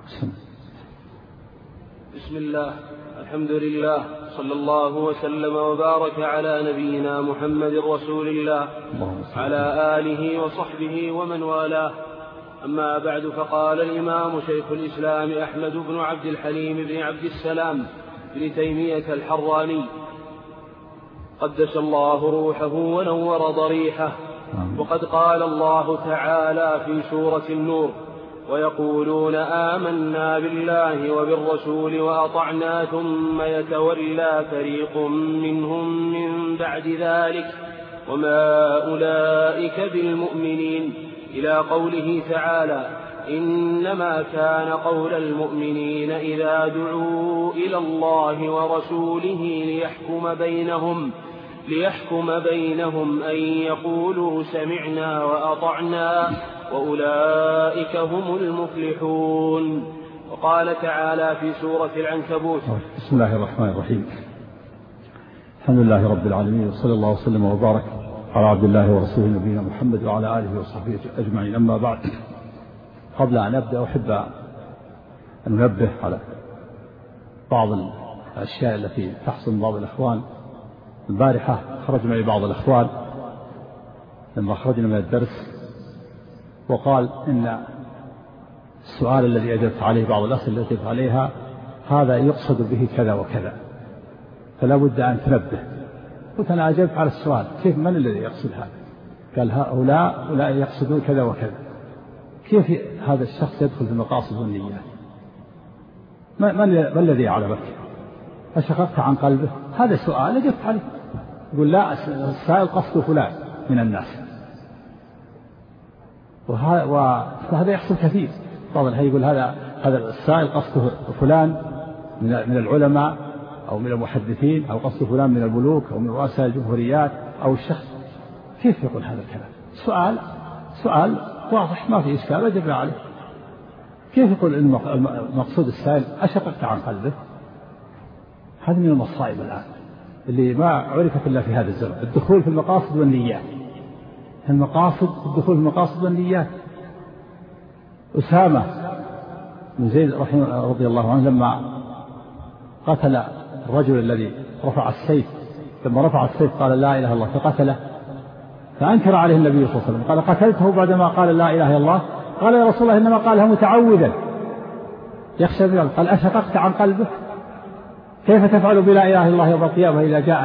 بسم الله، الحمد لله، صلى الله وسلم وبارك على نبينا محمد رسول الله على آله وصحبه ومن والاه. أما بعد، فقال الإمام شيخ الإسلام أحمد بن عبد الحليم بن عبد السلام بن تيمية الحراني قدس الله روحه ونور ضريحه، وقد قال الله تعالى في سورة النور: ويقولون آمنا بالله وبالرسول وأطعنا ثم يتولى فريق منهم من بعد ذلك وما أولئك بالمؤمنين، إلى قوله تعالى: إنما كان قول المؤمنين إذا دعوا إلى الله ورسوله ليحكم بينهم ليحكم بينهم أن يقولوا سمعنا وأطعنا وأولئك هم المفلحون. وقال تعالى في سورة العنكبوت: بسم الله الرحمن الرحيم. الحمد لله رب العالمين، وصلى الله وسلم وبارك على عبد الله ورسوله نبينا محمد وعلى آله وصحبه أجمعين. أما بعد، قبل أن أبدأ أحب أن ننبه على بعض الأشياء التي تحصل بعض الأخوان. البارحة خرج معي بعض الأخوان لما خرجنا من الدرس وقال إن السؤال الذي أجبت عليه بعض الأسئلة التي أجبت عليها هذا يقصد به كذا وكذا، فلا بد أن تنبه. قلت أنا أجبت على السؤال كيف من الذي يقصد هذا؟ قال هؤلاء أولئك يقصدون كذا وكذا. كيف هذا الشخص يدخل في المقاصد والنيات؟ ما, ما الذي يعلمك؟ فشققت عن قلبه؟ هذا سؤال أجبت عليه. يقول لا، السائل قصد فلان من الناس، وهذا يحصل كثير. طبعا يقول هذا هذا السائل قصد فلان من العلماء أو من المحدثين، أو قصد فلان من الملوك أو من رؤساء الجمهوريات أو الشخص. كيف يقول هذا الكلام؟ سؤال سؤال واضح ما في إشكال أجبنا عليه. كيف يقول المقصود السائل أشققت عن قلبه؟ هذه من المصائب الآن اللي ما عرفت إلا في هذا الزمن، الدخول في المقاصد والنيات. المقاصد الدخول في المقاصد والنيات. أسامة بن زيد رحمه رضي الله عنه لما قتل الرجل الذي رفع السيف، لما رفع السيف قال لا إله إلا الله فقتله، فأنكر عليه النبي صلى الله عليه وسلم قال قتلته بعدما قال لا إله إلا الله؟ قال يا رسول الله إنما قالها متعوذا يخشى من الله. قال أشققت عن قلبك؟ كيف تفعل بلا إله إلا الله يوم القيامة إذا جاءت؟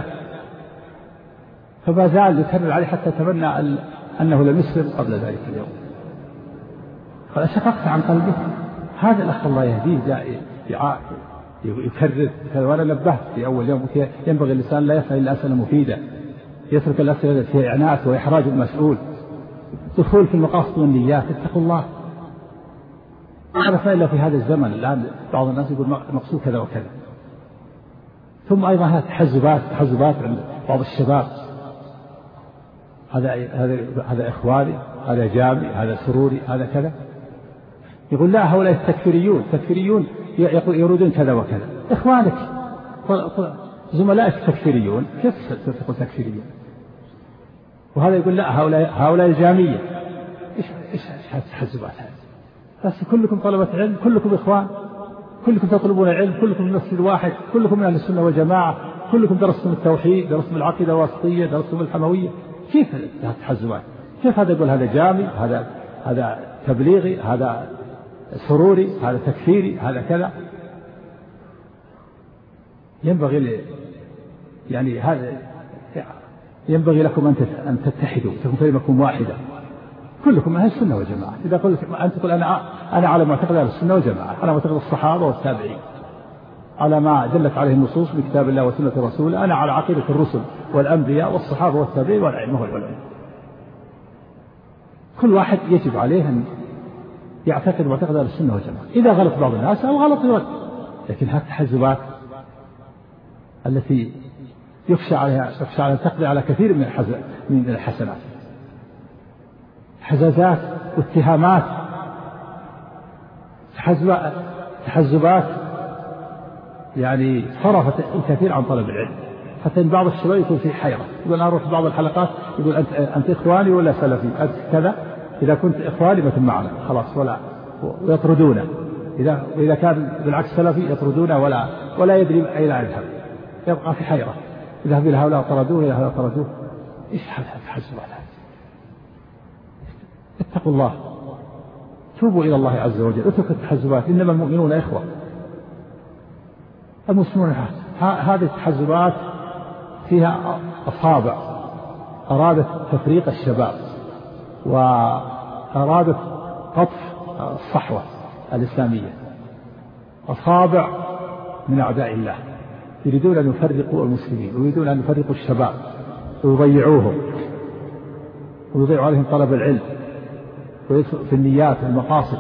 فما زال يكرر عليه حتى تمنى أنه لم يسلم قبل ذلك اليوم. قال أشققت عن قلبك؟ هذا الأخ الله يهديه جاء يكرر. وأنا نبهت في أول يوم ينبغي الإنسان لا يفعل إلا أسئلة مفيدة، يترك الأسئلة في إعنات وإحراج المسؤول. دخول في المقاصد والنيات. اتقوا الله. عرف إلا في هذا الزمن الآن بعض الناس يقول مقصود كذا وكذا. ثم أيضا هذه تحزبات تحزبات عند بعض الشباب، هذا هذا هذا إخواني، هذا جامعي، هذا سروري، هذا كذا. يقول لا، هؤلاء التكفيريون تكفيريون يريدون كذا وكذا. إخوانك زملائك تكفيريون، كيف تقول تكفيريون؟ وهذا يقول لا، هؤلاء هؤلاء الجامية. إيش إيش هذه التحزبات هذه؟ بس كلكم طلبة علم، كلكم إخوان، كلكم تطلبون العلم، كلكم من نفس واحد، كلكم من أهل السنة والجماعة، كلكم درستم التوحيد، درستم العقيدة الواسطية، درستم الحموية. كيف هذه التحزبات؟ كيف هذا يقول هذا جامي، هذا هذا تبليغي، هذا سروري، هذا تكفيري، هذا كذا؟ ينبغي لي يعني هذا ينبغي لكم أن تتحدوا، تكون كلمتكم واحدة، كلكم من أهل السنة والجماعة. إذا قلت أنت تقول أنا أنا على معتقد أهل السنة والجماعة، على معتقد الصحابة والتابعين، على ما دلت عليه النصوص من كتاب الله وسنة رسوله، أنا على عقيدة الرسل والأنبياء والصحابة والتابعين والأئمة والعلماء. كل واحد يجب عليه أن يعتقد معتقد أهل السنة والجماعة. إذا غلط بعض الناس أو غلط يرد، لكن هذه التحزبات التي يخشى عليها يخشى على تقضي على كثير من من الحسنات، حزازات واتهامات، تحزبات يعني صرفت الكثير عن طلب العلم، حتى إن بعض الشباب يكون في حيرة، يقول أنا أروح بعض الحلقات يقول أنت أنت إخواني ولا سلفي؟ أنت كذا، إذا كنت إخواني ما معنا خلاص، ولا ويطردونه، إذا وإذا كان بالعكس سلفي يطردونه ولا ولا يدري أين يذهب، يبقى في حيرة، يذهب إلى هؤلاء طردوه إلى هؤلاء طردوه. إيش هذا التحزبات هذه؟ اتقوا الله، توبوا إلى الله عز وجل، اتركوا التحزبات، إنما المؤمنون إخوة. المسلمون هذه التحزبات فيها أصابع أرادت تفريق الشباب وأرادت قطف الصحوة الإسلامية، أصابع من أعداء الله يريدون أن يفرقوا المسلمين، ويريدون أن يفرقوا الشباب ويضيعوهم ويضيعوا عليهم طلب العلم في النيات والمقاصد.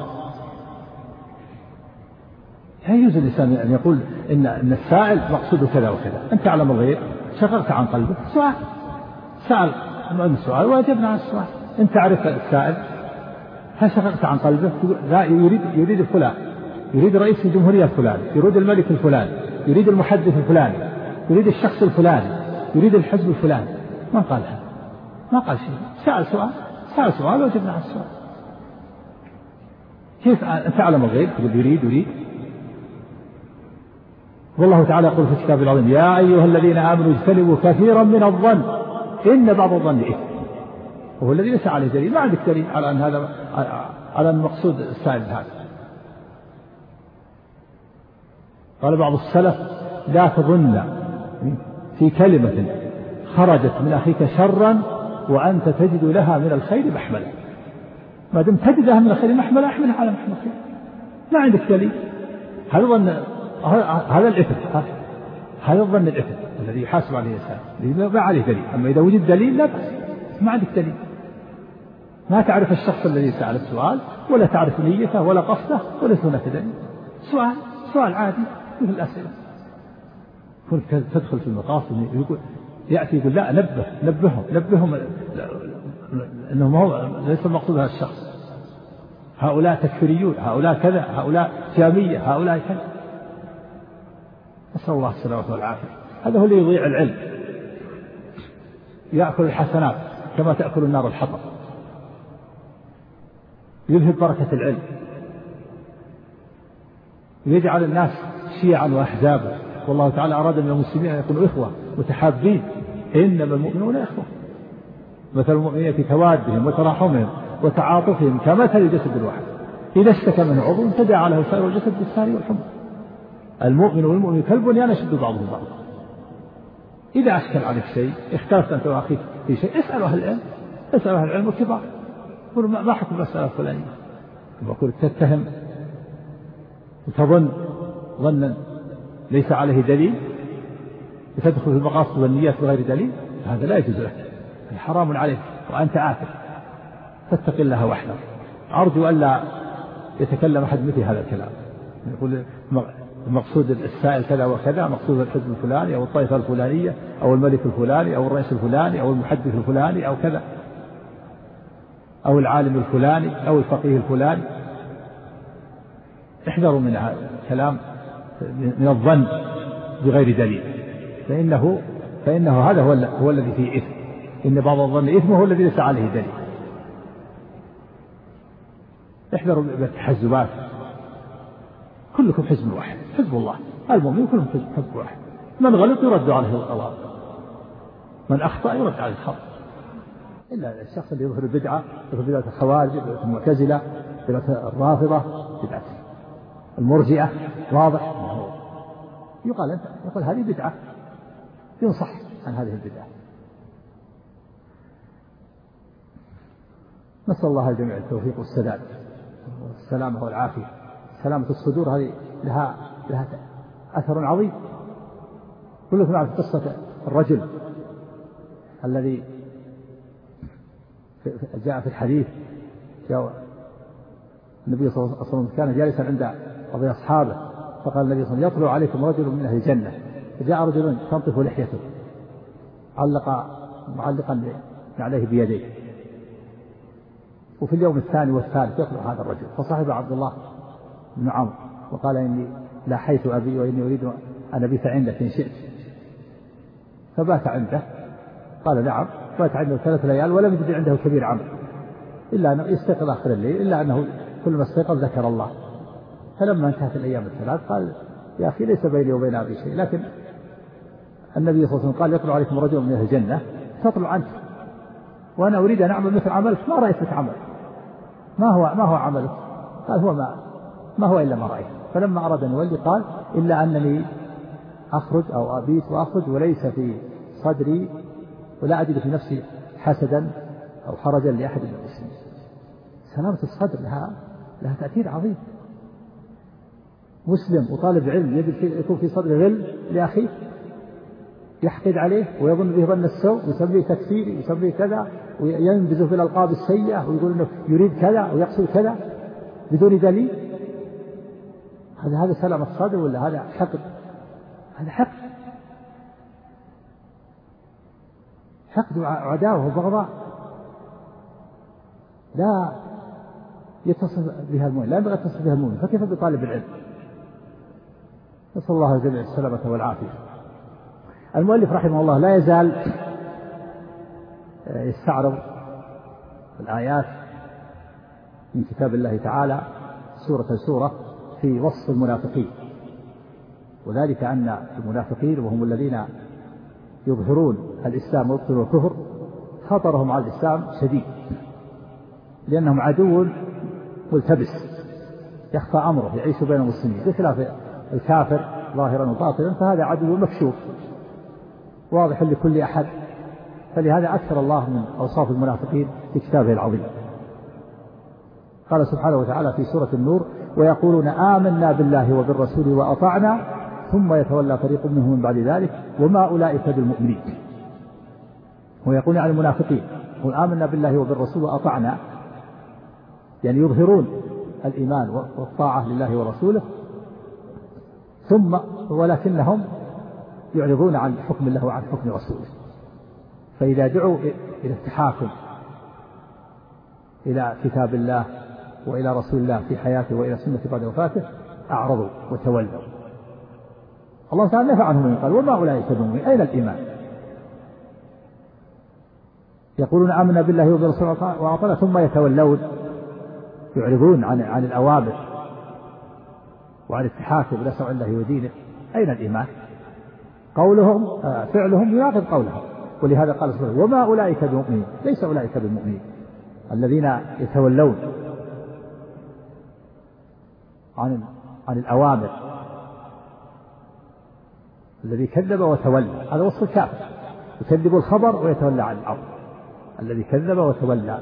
لا يجوز الإنسان أن يقول إن إن السائل مقصود كذا وكذا. أنت تعلم الغيب، شغلت عن قلبك، سؤال سأل عن سؤال وأجبنا عن السؤال. أنت تعرف السائل، هل شغلت عن قلبك؟ لا، يريد يريد فلان، يريد رئيس الجمهورية الفلاني، يريد الملك الفلاني، يريد المحدث الفلاني، يريد الشخص الفلاني، يريد الحزب الفلاني. ما قال هذا، ما قال شيء، سأل سؤال سأل سؤال وأجبنا عن السؤال. كيف تعلم الغيب تقول يريد يريد؟ والله تعالى يقول في الكتاب العظيم: يا أيها الذين آمنوا اجتنبوا كثيرا من الظن إن بعض الظن إثم. وهو الذي ليس عليه دليل، ما عندك دليل على أن هذا على المقصود السائل هذا. قال بعض السلف لا تظن في كلمة خرجت من أخيك شرا وأنت تجد لها من الخير محملا. ما دمت تجد لها من الخير محملا احملها على محمل الخير، ما عندك دليل. هذا ظن، هذا الإثم، هذا الظن الإثم الذي يحاسب عليه الإنسان، ما عليه دليل. أما إذا وجد دليل لا بأس، ما عندك دليل، ما تعرف الشخص الذي سأل السؤال ولا تعرف نيته ولا قصده ولا هناك دليل، سؤال سؤال عادي مثل الأسئلة. كنت تدخل في المطاف يقول يأتي يقول لا نبه نبههم نبههم إنه ما هو ليس المقصود هذا الشخص، هؤلاء تكفيريون، هؤلاء كذا، هؤلاء جامية، هؤلاء كذا. نسأل الله السلامة والعافية. هذا هو اللي يضيع العلم، يأكل الحسنات كما تأكل النار الحطب، يذهب بركة العلم، ويجعل الناس شيعا وأحزابا. والله تعالى أراد من المسلمين أن يكونوا إخوة متحابين، إنما المؤمنون إخوة، مثل المؤمنين في توادهم وتراحمهم وتعاطفهم كمثل الجسد الواحد إذا اشتكى منه عضو تداعى له سائر الجسد بالسهر والحمى. المؤمن والمؤمن كالبنيان يشد بعضهم بعضا. إذا أشكل عليك شيء، اختلفت أنت وأخيك في شيء، اسأل أهل العلم، اسأل أهل العلم الكبار، قل ما حكم المسألة الفلانية. كما قلت تتهم وتظن ظنا ليس عليه دليل، وتدخل في المقاصد والنيات بغير دليل، هذا لا يجوز لك، حرام عليك وأنت آثم. فاتق الله واحذر. أرجو ألا يتكلم أحد مثل هذا الكلام، يقول المقصود السائل كذا وكذا، مقصود الحزب الفلاني أو الطائفة الفلانية أو الملك الفلاني أو الرئيس الفلاني أو المحدث الفلاني أو كذا أو العالم الفلاني أو الفقيه الفلاني. احذروا من هذا الكلام، من الظن بغير دليل، فإنه فإنه هذا هو, هو الذي فيه إثم. إن بعض الظن إثم هو الذي ليس عليه دليل. احذروا بالتحزبات، كلكم حزب واحد، حزب الله، المؤمنين كلهم حزب واحد، من غلط يرد عليه الغلط، من أخطأ يرد عليه الخطأ، إلا الشخص اللي يظهر البدعة، يظهر بدعة الخوارج، بدعة المعتزلة، بدعة الرافضة، بدعة المرجئة، واضح يقال أنت يقول هذه بدعة، ينصح عن هذه البدعة. نسأل الله الجميع التوفيق والسداد والسلامة والعافية. سلامة الصدور هذه لها لها أثر عظيم. كلكم يعرف قصة الرجل الذي جاء في الحديث، جاء النبي صلى الله عليه وسلم كان جالسا عند بعض أصحابه، فقال النبي صلى الله عليه وسلم يطلع عليكم رجل من أهل الجنة، فجاء رجل تنطف لحيته علق معلقا عليه بيديه، وفي اليوم الثاني والثالث يطلع هذا الرجل، فصاحب عبد الله بن عمرو وقال إني لاحيت أبي وإني أريد أن أبيت عندك إن شئت، فبات عنده، قال نعم، بات عنده ثلاث ليال ولم يجد عنده كبير عمل إلا أنه يستيقظ آخر الليل، إلا أنه كل ما استيقظ ذكر الله. فلما انتهت الأيام الثلاث قال يا أخي ليس بيني وبين أبي شيء، لكن النبي صلى الله عليه وسلم قال يطلع عليكم رجل من أهل الجنة تطلع أنت، وأنا أريد أن أعمل مثل عملك، ما رأيت لك عمل، ما هو ما هو عملك؟ قال هو ما ما هو إلا ما رأيت. فلما أراد أن يولي قال إلا أنني أخرج أو أبيت وأخرج وليس في صدري ولا أجد في نفسي حسدا أو حرجا لأحد من المسلمين. سلامة الصدر لها لها تأثير عظيم. مسلم وطالب علم يجب يكون في صدر غل لأخيه، يحقد عليه ويظن به ظن السوء ويسميه تكفير ويسميه كذا وينبذه في الألقاب السيئة ويقول إنه يريد كذا ويقصد كذا بدون دليل. هذا هذا سلامة الصدر ولا هذا حقد؟ هذا حقد، حقد وعداوة وبغضاء لا يتصف بها المؤمن، لا ينبغي يتصف بها المؤمن، فكيف بطالب العلم؟ نسأل الله الجميع السلامة والعافية. المؤلف رحمه الله لا يزال يستعرض الآيات من كتاب الله تعالى سورة سورة في وصف المنافقين، وذلك أن المنافقين وهم الذين يظهرون الإسلام ويبطلون الكفر خطرهم على الإسلام شديد، لأنهم عدو ملتبس يخفى أمره يعيش بين المسلمين، بخلاف الكافر ظاهرا وباطنا فهذا عدو مكشوف واضح لكل أحد. فلهذا أكثر الله من أوصاف المنافقين في كتابه العظيم. قال سبحانه وتعالى في سورة النور: ويقولون آمنا بالله وبالرسول وأطعنا ثم يتولى فريق منهم من بعد ذلك وما أولئك بالمؤمنين. ويقولون عن المنافقين: قل آمنا بالله وبالرسول وأطعنا، يعني يظهرون الإيمان والطاعة لله ورسوله، ثم ولكنهم يعرضون عن حكم الله وعن حكم رسوله. فإذا دعوا إلى التحاكم إلى كتاب الله وإلى رسول الله في حياته وإلى سنة بعد وفاته أعرضوا وتولوا. الله تعالى نفى عنهم قال: وما أولئك بالمؤمنين. أين الإيمان؟ يقولون آمنا بالله وبرسوله وأطعنا ثم يتولون، يعرضون عن عن الأوامر وعن التحاكم إلى شرع الله ودينه. أين الإيمان؟ قولهم فعلهم يناقض قولهم. ولهذا قال سبحانه: وما أولئك بالمؤمنين. ليس أولئك بالمؤمنين الذين يتولون عن عن الأوامر. الذي كذب وتولى هذا وصف الكافر، يكذب الخبر ويتولى عن الأمر. الذي كذب وتولى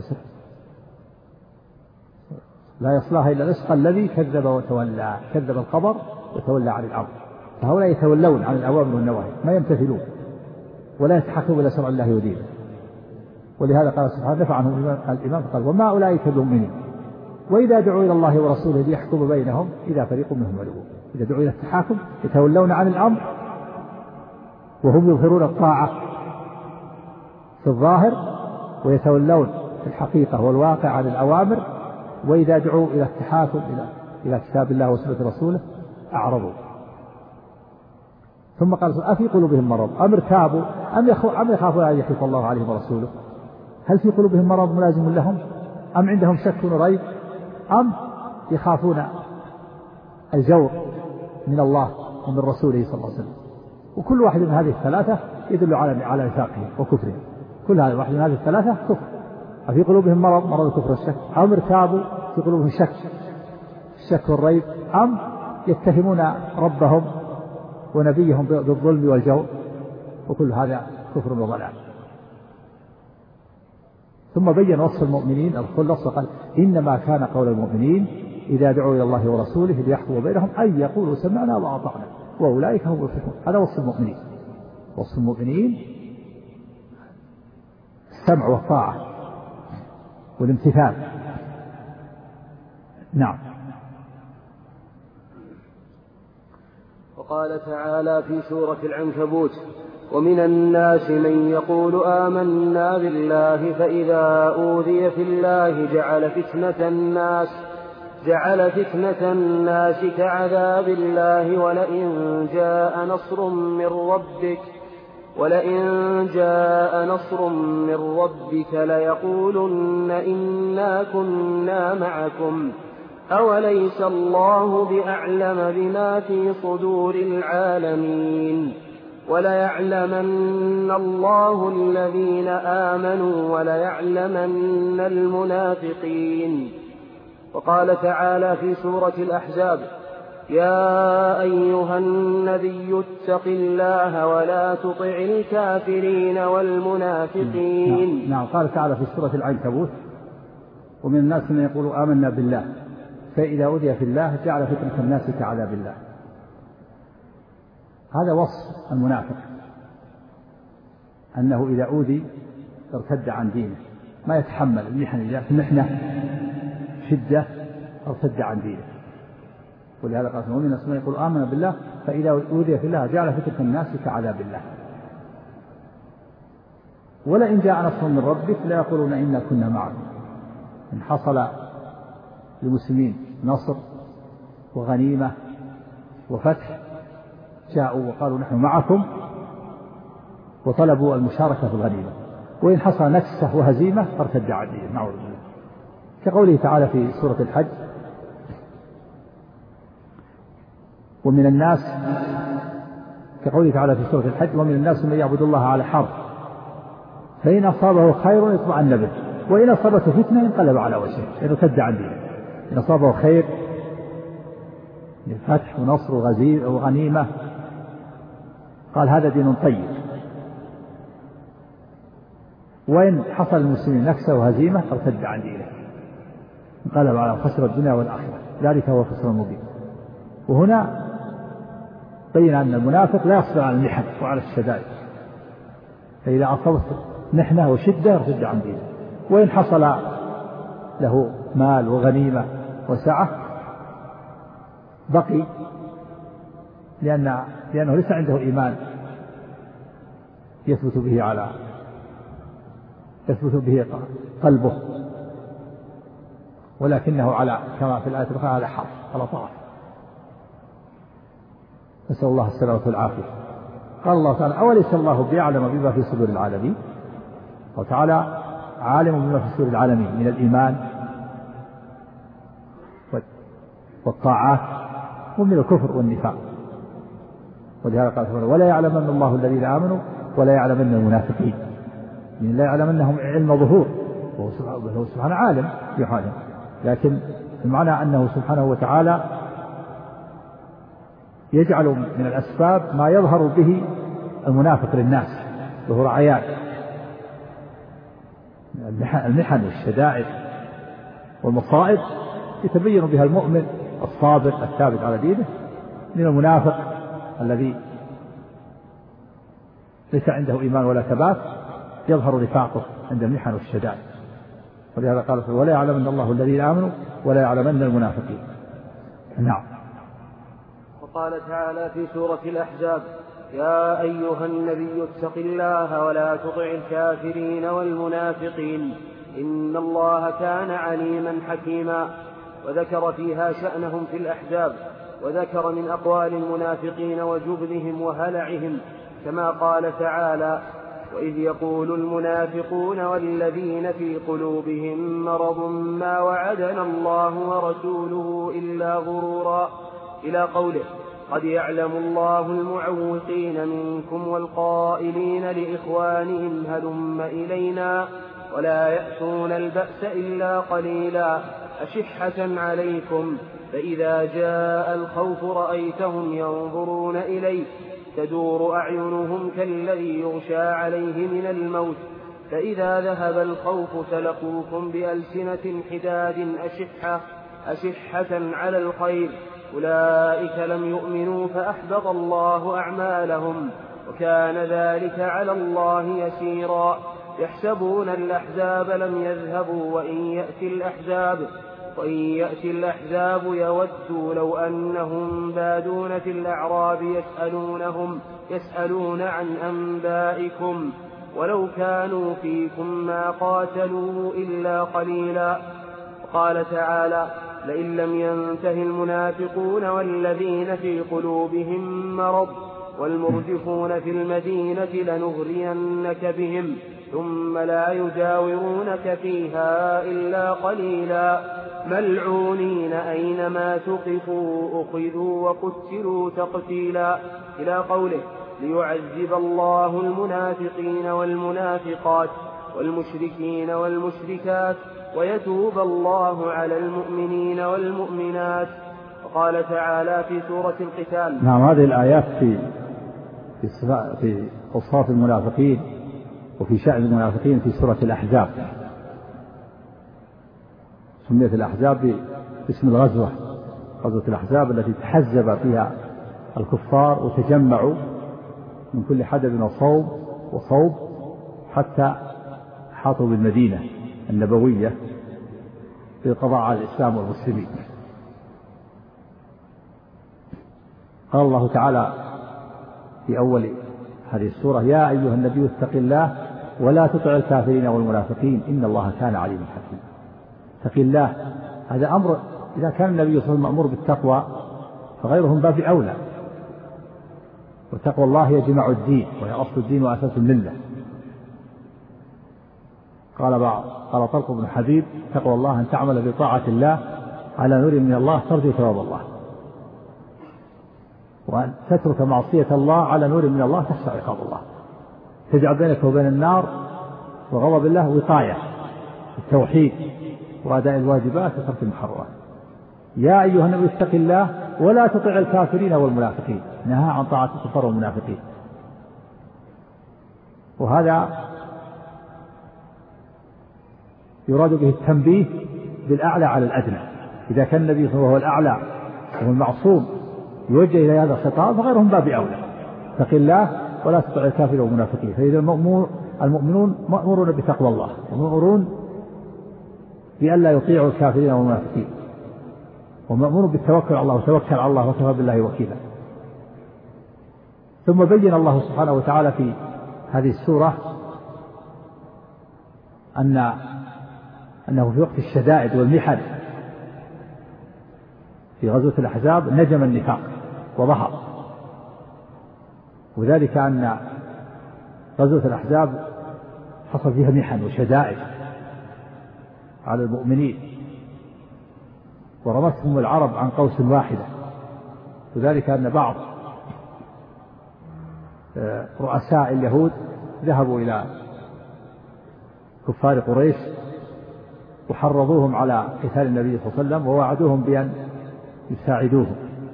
لا يصلاها إلا الأشقى الذي كذب وتولى، كذب الخبر وتولى عن الأمر. فهؤلاء يتولون عن الأوامر والنواهي، ما يمتثلون ولا يتحكمون إلى شرع الله ودينه. ولهذا قال سبحانه: نفع عنهم الإمام فقال: وما أولئك بالمؤمنين وإذا دعوا إلى الله ورسوله ليحكم بينهم إذا فريق منهم معرضون. إذا دعوا إلى التحاكم يتولون عن الأمر وهم يظهرون الطاعة في الظاهر ويتولون في الحقيقة والواقع عن الأوامر. وإذا دعوا إلى التحاكم إلى إلى كتاب الله وسنة رسوله أعرضوا. ثم قال: أفي قلوبهم مرض أم ارتابوا أم أم يخافون أن يحيف الله عليهم ورسوله. هل في قلوبهم مرض ملازم لهم أم عندهم شك وريب أم يخافون الجور من الله ومن رسوله صلى الله عليه وسلم. وكل واحد من هذه الثلاثة يدل على على نفاقهم وكفرهم. كل هذا واحد من هذه الثلاثة كفر. في قلوبهم مرض مرض الكفر والشك أم ارتابوا في قلوبهم شك الشك والريب أم يتهمون ربهم ونبيهم بالظلم والجور. وكل هذا كفر وضلال. ثم بين وصف المؤمنين الخلص وقال: إنما كان قول المؤمنين إذا دعوا إلى الله ورسوله ليحكموا بينهم أن يقولوا سمعنا وأطعنا وأولئك هم المفلحون. هذا وصف المؤمنين. وصف المؤمنين السمع والطاعة والامتثال. نعم. وقال تعالى في سورة العنكبوت: ومن الناس من يقول آمنا بالله فإذا أوذي في الله جعل فتنة الناس جعل فتنة الناس كعذاب الله ولئن جاء نصر من ربك ولئن جاء نصر من ربك ليقولن إنا كنا معكم أوليس الله بأعلم بما في صدور العالمين وليعلمن الله الذين آمنوا وليعلمن المنافقين. وقال تعالى في سورة الأحزاب: يا أيها النبي اتق الله ولا تطع الكافرين والمنافقين. نعم. نعم. قال تعالى في سورة العنكبوت: ومن الناس من يقول آمنا بالله فإذا أوذي في الله جعل فتنة الناس كعذاب الله. هذا وصف المنافق، أنه إذا أوذي ارتد عن دينه، ما يتحمل المحن، إذا في محنة شدة ارتد عن دينه. ولهذا قال: ومن الناس من يقول آمنا بالله فإذا أوذي في الله جعل فتنة الناس كعذاب الله ولئن جاء نصر من ربك ليقولون إنا كنا معكم. إن حصل للمسلمين نصر وغنيمة وفتح جاءوا وقالوا نحن معكم وطلبوا المشاركة في الغنيمة. وإن حصل نكسة وهزيمة فارتد عن دينه، نعوذ بالله. كقوله تعالى في سورة الحج: ومن الناس كقوله تعالى في سورة الحج: ومن الناس من يعبد الله على حرف فإن أصابه خير يطمئن به وإن أصابته فتنة انقلب على وجهه، يعني ارتد عن دينه. إن أصابه خير فتح ونصر وغنيمة، قال هذا دين طيب. وإن حصل المسلمين نكسة وهزيمة ارتد عن دينه، انقلب على خسر الدنيا والآخرة، ذلك هو الخسر المبين. وهنا بين أن المنافق لا يصبر على المحن وعلى الشدائد، فإذا أصبت محنة وشدة ارتد عن دينه. وإن حصل له مال وغنيمة وسعة بقي، لأن لأنه ليس عنده إيمان يثبت به على يثبت به قلبه، ولكنه على كما في الآية الأخرى على حرف على طرف. نسأل الله السلامة والعافية. قال الله تعالى أوليس الله بيعلم بما في صدور العالمين؟ وتعالى عالم بما في صدور العالمين من الإيمان والطاعات ومن الكفر والنفاق. ولهذا قال ولا يعلمن الله الذين آمنوا ولا يعلمن المنافقين، يعني لا يعلمنهم علم ظهور، وهو سبحانه عالم بحاله، لكن المعنى أنه سبحانه وتعالى يجعل من الأسباب ما يظهر به المنافق للناس ظهور عيان، المحن والشدائد والمصائب يتبين بها المؤمن الصابر الثابت على دينه من المنافق الذي ليس عنده إيمان ولا ثبات، يظهر نفاقه عند المحن والشدائد. ولهذا قال ولا يعلمن الله الذين آمنوا ولا يعلمن المنافقين. نعم. وقال تعالى في سورة الأحزاب يا أيها النبي اتق الله ولا تطع الكافرين والمنافقين إن الله كان عليما حكيما. وذكر فيها شأنهم في الأحزاب، وذكر من أقوال المنافقين وجبنهم وهلعهم، كما قال تعالى وإذ يقول المنافقون والذين في قلوبهم مرض ما وعدنا الله ورسوله إلا غرورا، إلى قوله قد يعلم الله المعوقين منكم والقائلين لإخوانهم هلم إلينا ولا يأتون البأس إلا قليلا أشحة عليكم فإذا جاء الخوف رأيتهم ينظرون إليك تدور أعينهم كالذي يغشى عليه من الموت فإذا ذهب الخوف سلقوكم بألسنة حداد أشحة أشحة على الخير أولئك لم يؤمنوا فأحبط الله أعمالهم وكان ذلك على الله يسيرا. يحسبون الأحزاب لم يذهبوا وإن يأتي الأحزاب وإن يأتي الأحزاب يودوا لو أنهم بادون في الأعراب يسألونهم يسألون عن أنبائكم ولو كانوا فيكم ما قاتلوا إلا قليلا. وقال تعالى لئن لم ينته المنافقون والذين في قلوبهم مرض والمرجفون في المدينة لنغرينك بهم ثم لا يجاورونك فيها إلا قليلا ملعونين أينما ثقفوا أخذوا وقتلوا تقتيلا، إلى قوله ليعذب الله المنافقين والمنافقات والمشركين والمشركات ويتوب الله على المؤمنين والمؤمنات. وقال تعالى في سورة القتال نعم هذه الآيات في في أوصاف المنافقين وفي شأن المنافقين في سورة الأحزاب. سميت الأحزاب باسم الغزوة، غزوة الأحزاب التي تحزب فيها الكفار وتجمعوا من كل حدب وصوب وصوب حتى حاطوا بالمدينة النبوية للقضاء على الإسلام والمسلمين. قال الله تعالى في أول هذه السورة يا أيها النبي اتق الله ولا تطع الكافرين والمنافقين إن الله كان عليما حكيما. اتق الله هذا أمر، إذا كان النبي صلى الله عليه وسلم مأمور بالتقوى فغيرهم باب أولى، وتقوى الله هي جماع الدين وهي أصل الدين وأساس الملة. قال بعض قال طلق بن حبيب تقوى الله أن تعمل بطاعة الله على نور من الله ترجو ثواب الله، وأن تترك معصية الله على نور من الله تخشى عقاب الله، تجعل بينك وبين النار وغضب الله وقاية التوحيد وأداء الواجبات وترك المحرمات. يا أيها النبي اتق الله ولا تطع الكافرين والمنافقين، نهى عن طاعة الكفار والمنافقين. وهذا يراد به التنبيه بالأعلى على الأدنى. إذا كان النبي صلى الله عليه وسلم هو الأعلى وهو المعصوم يوجه إلى هذا الخطاب، فغيرهم باب أولى. اتق الله ولا تطع الكافرين والمنافقين. فإذا المؤمنون مأمورون بتقوى الله، ومأمورون بألا يطيعوا الكافرين والمنافقين، ومأمور بالتوكل على الله، وتوكل على الله وكفى بالله وكيلا. ثم بين الله سبحانه وتعالى في هذه السورة أن أنه في وقت الشدائد والمحن في غزوة الأحزاب نجم النفاق وظهر، وذلك أن غزوة الأحزاب حصل فيها محن وشدائد على المؤمنين، ورمتهم العرب عن قوس واحدة، وذلك أن بعض رؤساء اليهود ذهبوا إلى كفار قريش وحرضوهم على قتال النبي صلى الله عليه وسلم، ووعدوهم بأن يساعدوهم،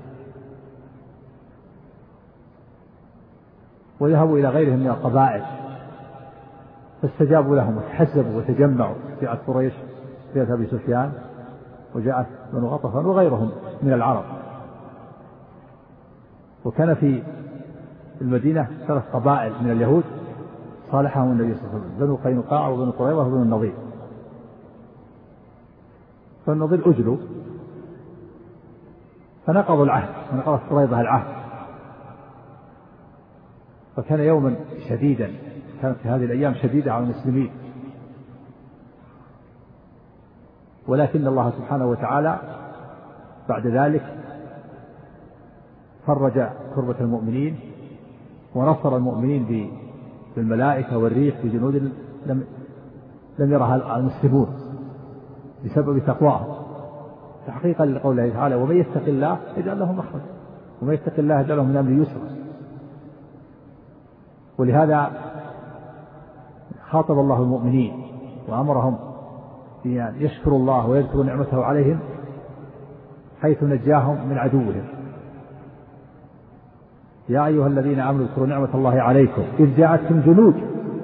وذهبوا إلى غيرهم من القبائل فاستجابوا لهم وتحزبوا وتجمعوا. جاءت قريش، جاءت أبي سفيان، وجاءت بنو غطفان وغيرهم من العرب. وكان في المدينة ثلاث قبائل من اليهود صالحهم النبي صلى الله عليه وسلم: بنو قينقاع وبنو قريظة وبنو النضير. فالنضير أجلوا فنقضوا العهد، ونقضت قريظة العهد، فكان يوما شديدا، كانت في هذه الأيام شديدة على المسلمين. ولكن الله سبحانه وتعالى بعد ذلك فرج كربة المؤمنين، ونصر المؤمنين بالملائكة والريح بجنود لم لم يرها المسلمون بسبب تقواهم، تحقيقا لقوله تعالى: ومن يتق الله يجعل له مخرجا ومن يتق الله يجعل له من أمره يسرا. ولهذا خاطب الله المؤمنين وأمرهم بأن يشكروا الله ويذكروا نعمته عليهم حيث نجاهم من عدوهم: يا أيها الذين آمنوا اذكروا نعمة الله عليكم إذ جاءتكم جنود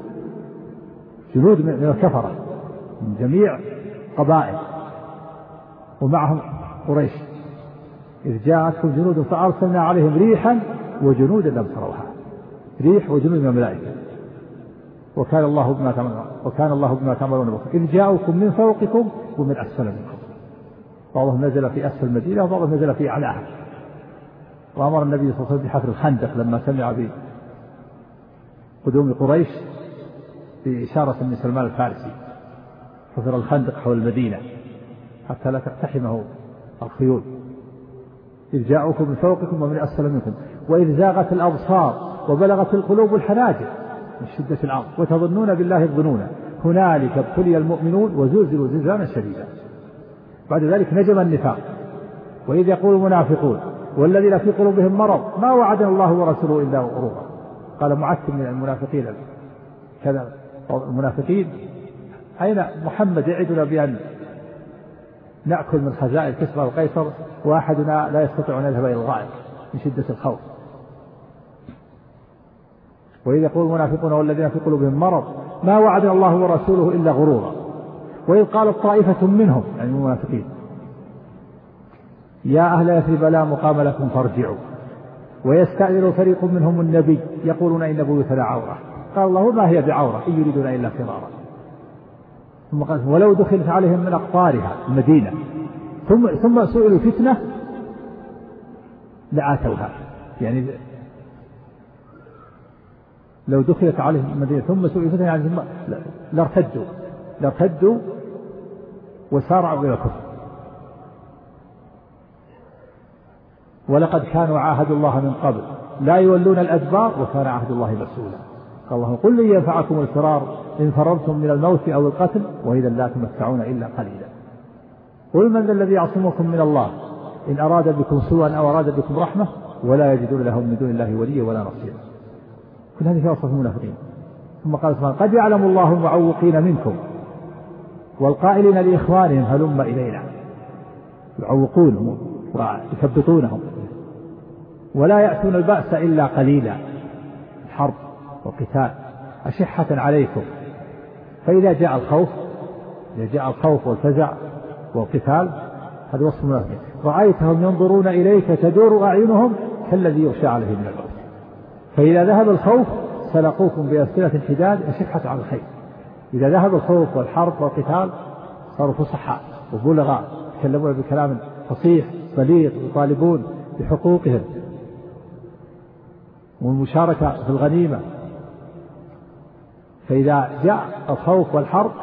جنود من الكفرة من جميع قبائل ومعهم قريش، إذ جاءتكم جنود فأرسلنا عليهم ريحا وجنودا لم تروها، ريح وجنود من الملائكة، وكان الله بما تعملون وكان الله بما تعملون بصيرا. إذ جاءوكم من فوقكم ومن أسفل منكم، بعضهم نزل في أسفل المدينة وبعضهم نزل في أعلاها. وأمر النبي صلى الله عليه وسلم بحفر الخندق لما سمع بقدوم قريش بإشارة من سلمان الفارسي، حفر الخندق حول المدينة حتى لا تقتحمه الخيول. إذ جاءوكم من فوقكم ومن أسفل منكم وإذ زاغت الأبصار وبلغت القلوب الحناجر من شدة الأمر وتظنون بالله الظنون هنالك ابتلي المؤمنون وزلزلوا زلزالا شديدا. بعد ذلك نجم النفاق: وإذ يقول المنافقون والذين في قلوبهم مرض ما وعدنا الله ورسوله إلا غرورا. قال معتم من المنافقين كذا المنافقين: أين محمد يعدنا بأن نأكل من خزائن كسرى وقيصر وأحدنا لا يستطيع أن يذهب إلى الغائط من شدة الخوف. وإذ يقول المنافقون والذين في قلوبهم مرض ما وعدنا الله ورسوله إلا غرورا. وإذ قالت طائفة منهم يعني المنافقين: يا أهل يثرب لا مقام لكم فارجعوا ويستأذن فريق منهم النبي يقولون إن بيوتنا عورة قال الله ما هي بعورة إن يريدون إلا فرارا. ثم قال: ولو دخلت عليهم من أقطارها المدينة ثم ثم سئلوا فتنة لآتوها، يعني لو دخلت عليهم المدينة ثم سئلوا فتنة يعني لارتدوا لارتدوا وسارعوا إلى الكفر. ولقد كانوا عاهدوا الله من قبل لا يولون الأدبار وكان عهد الله مسؤولا. قال الله: قل لن ينفعكم الفرار إن فررتم من الموت أو القتل وإذا لا تمتعون إلا قليلا. قل من ذا الذي يعصمكم من الله إن أراد بكم سوءا أو أراد بكم رحمة ولا يجدون لهم من دون الله وليا ولا نصيرا. كل هذه في وصف المنافقين. ثم قال سبحانه: قد يعلم الله المعوقين منكم والقائلين لإخوانهم هلم إلينا. يعوقون ويثبطونهم، ولا يأتون البأس إلا قليلا، الحرب والقتال أشحة عليكم. فإذا جاء الخوف، إذا جاء الخوف والفزع والقتال، هذا وصف المنافقين، رأيتهم ينظرون إليك تدور أعينهم كالذي يغشى عليه من الموت. فإذا ذهب الخوف سلقوكم بأسئلة حداد أشحة على الخير. إذا ذهب الخوف والحرب والقتال صاروا فصحاء وبلغاء، يتكلمون بكلام فصيح بليغ، يطالبون بحقوقهم والمشاركة في الغنيمة. فإذا جاء الخوف والحرب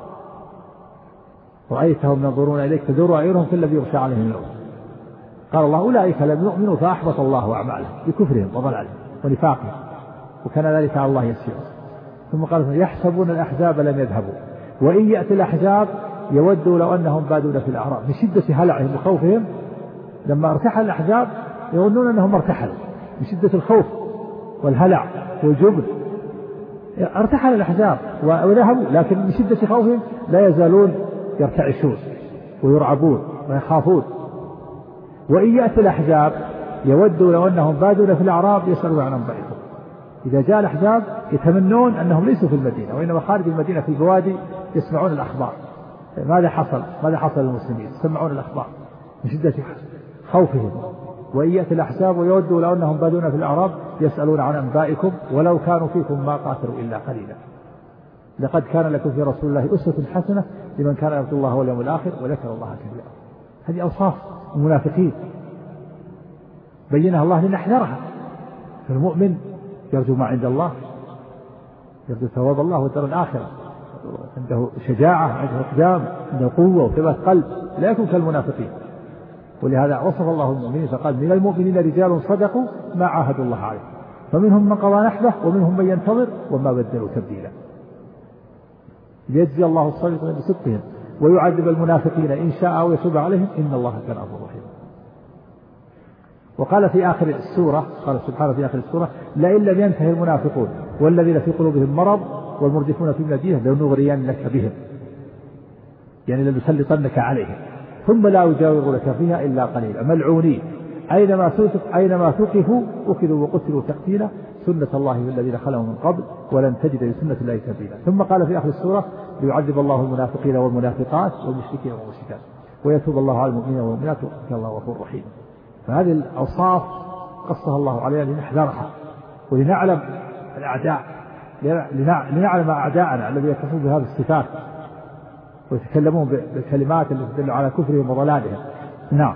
رأيتهم ينظرون إليك تدور أعينهم كالذي يغشى عليه من الموت. قال الله أولئك لم يؤمنوا فأحبط الله أعمالهم بكفرهم وضلالهم ونفاقهم وكان ذلك على الله يسيرا. ثم قال يحسبون الأحزاب لم يذهبوا وإن يأتي الأحزاب يودوا لو أنهم بادون في الأعراب. من شدة هلعهم وخوفهم لما ارتحل الأحزاب يظنون أنهم ارتحلوا، من شدة الخوف والهلع والجبن ارتحل الأحزاب وذهبوا، لكن من شدة خوفهم لا يزالون يرتعشون ويرعبون ويخافون. وإن يأتي الأحزاب يودوا لو أنهم بادون في الأعراب يسألون عن أنبائكم. إذا جاء الأحزاب يتمنون أنهم ليسوا في المدينة وإنما خارج المدينة في البوادي يسمعون الأخبار، ماذا حصل ماذا حصل للمسلمين، يسمعون الأخبار من شدة خوفهم. وإن يأتي الأحزاب ويودوا لو أنهم بادون في الأعراب يسألون عن أنبائكم ولو كانوا فيكم ما قاتلوا إلا قليلا لقد كان لكم في رسول الله أسوة حسنة لمن كان يرجو الله واليوم الآخر وذكر الله كثيرا. هذه أوصاف المنافقين بينها الله لنحذرها. فالمؤمن يرجو ما عند الله، يرجو ثواب الله والدار الآخرة، عنده شجاعة، عنده إقدام، عنده قوة وثبات قلب، لا يكون كالمنافقين. ولهذا وصف الله المؤمنين فقال من المؤمنين رجال صدقوا ما عاهدوا الله عليه فمنهم من قضى نحبه ومنهم من ينتظر وما بدلوا تبديلا. ليجزي الله الصادقين بصدقهم ويعذب المنافقين إن شاء أو يتوب عليهم إن الله كان غفورا رحيما. وقال في آخر السورة، قال سبحانه في آخر السورة لئن لم ينتهي المنافقون والذين في قلوبهم مرض والمرجفون في المدينة لنغرينك بهم، يعني لنسلطنك عليهم ثم لا يجاورونك فيها إلا قليلا ملعونين أينما أينما ثقفوا أخذوا وقتلوا تقتيلا سنة الله في الذين خلوا من قبل ولن تجد لسنة الله تبديلا. ثم قال في آخر السورة ليعذب الله المنافقين والمنافقات والمشركين والمشركات ويتوب الله على المؤمنين والمؤمنات وكان الله غفور رحيم. فهذه الأوصاف قصها الله علينا لنحذرها ولنعلم الأعداء، لنعلم أعداءنا الذين يتصفون بهذه الصفات ويتكلمون بالكلمات التي تدل على كفرهم وضلالهم. نعم.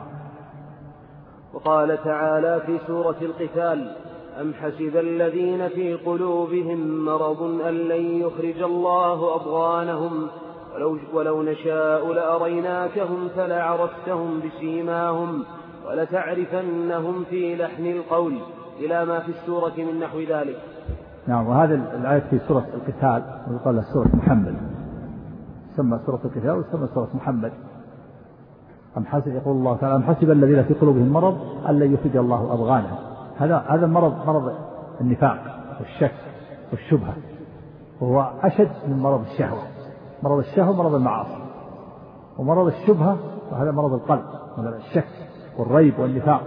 وقال تعالى في سورة القتال أم حسب الذين في قلوبهم مرض أن لن يخرج الله أضغانهم ولو, ولو نشاء لأريناكهم فلعرفتهم بسيماهم ولتعرفنهم في لحن القول إلى ما في السورة من نحو ذلك. نعم. وهذا الآية في سورة القتال ويقال سورة محمد، تسمى سورة القتال وتسمى سورة محمد. أم حسب يقول الله تعالى أم حسب الذين في قلوبهم مرض أن لن يخرج الله أضغانهم. هذا هذا مرض مرض النفاق والشك والشبهة، وهو أشد من مرض الشهوة. مرض الشهوة مرض المعاصي، ومرض الشبهة وهذا مرض القلب، مرض الشك والريب والنفاق.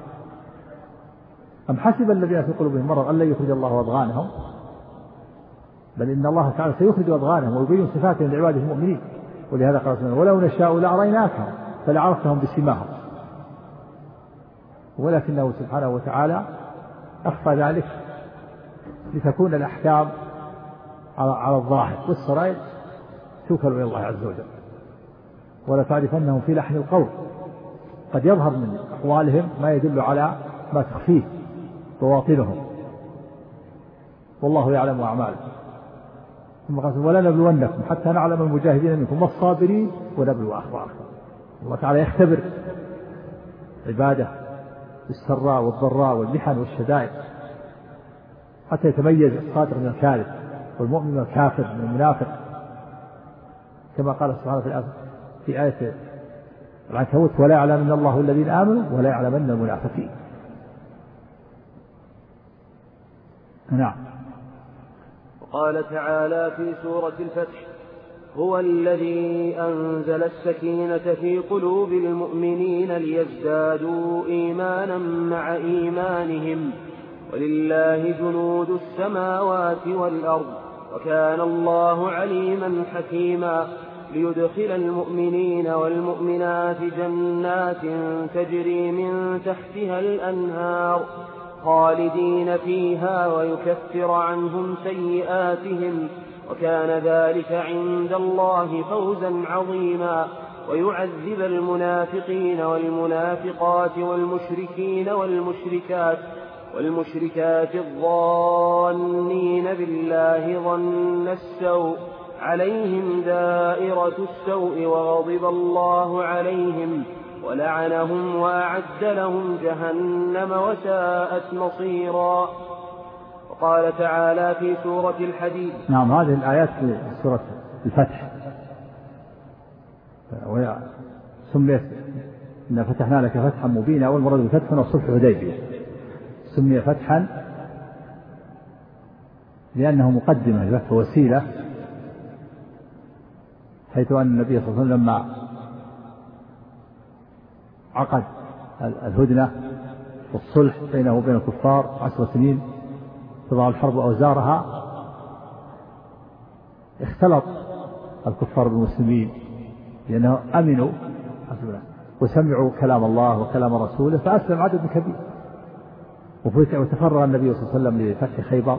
أم حسب الذين في قلوبهم مرض أن لن يخرج الله أضغانهم بل إن الله تعالى سيخرج أضغانهم ويبين صفاتهم لعباده المؤمنين. ولهذا قال سبحانه ولو نشاء لأريناكهم فلعرفتهم بسيماهم، ولكنه سبحانه وتعالى أخفى ذلك لتكون الأحكام على الظاهر والسرائر توكل إلى الله عز وجل. ولا تعرفنهم في لحن القول، قد يظهر من أقوالهم ما يدل على ما تخفيه بواطنهم والله يعلم أعمالهم. ثم قال ولا نبلونكم حتى نعلم المجاهدين منكم والصابرين ونبلو أخباركم. الله تعالى يختبر عباده بالسراء والضراء والمحن والشدائد حتى يتميز الصادق من الكاذب والمؤمن من الكافر من المنافق، كما قال سبحانه في, في آية العنكبوت ولا يعلمن الله الذين آمنوا ولا يعلمن المنافقين. نعم. وقال تعالى في سورة الفتح هو الذي أنزل السكينة في قلوب المؤمنين ليزدادوا إيمانا مع إيمانهم ولله جنود السماوات والأرض وكان الله عليما حكيما ليدخل المؤمنين والمؤمنات جنات تجري من تحتها الأنهار خالدين فيها ويكفر عنهم سيئاتهم وكان ذلك عند الله فوزا عظيما ويعذب المنافقين والمنافقات والمشركين والمشركات والمشركات الظانين بالله ظن السوء عليهم دائرة السوء وغضب الله عليهم ولعنهم وأعد لهم جهنم وساءت مصيرا. وقال تعالى في سورة الحديد. نعم هذه الآيات في سورة الفتح وهي سميت إن فتحنا لك فتحا مبينا والمراد بالفتح هو صلح الحديبية سمي فتحا لأنه مقدمة لفتح وسيلة حيث أن النبي صلى الله عليه وسلم لما عقد الهدنة والصلح بينه وبين الكفار عشر سنين تضع الحرب أوزارها اختلط الكفار بالمسلمين لأنه أمنوا وسمعوا كلام الله وكلام رسوله فأسلم عدد كبير وتفرغ النبي صلى الله عليه وسلم لفتح خيبر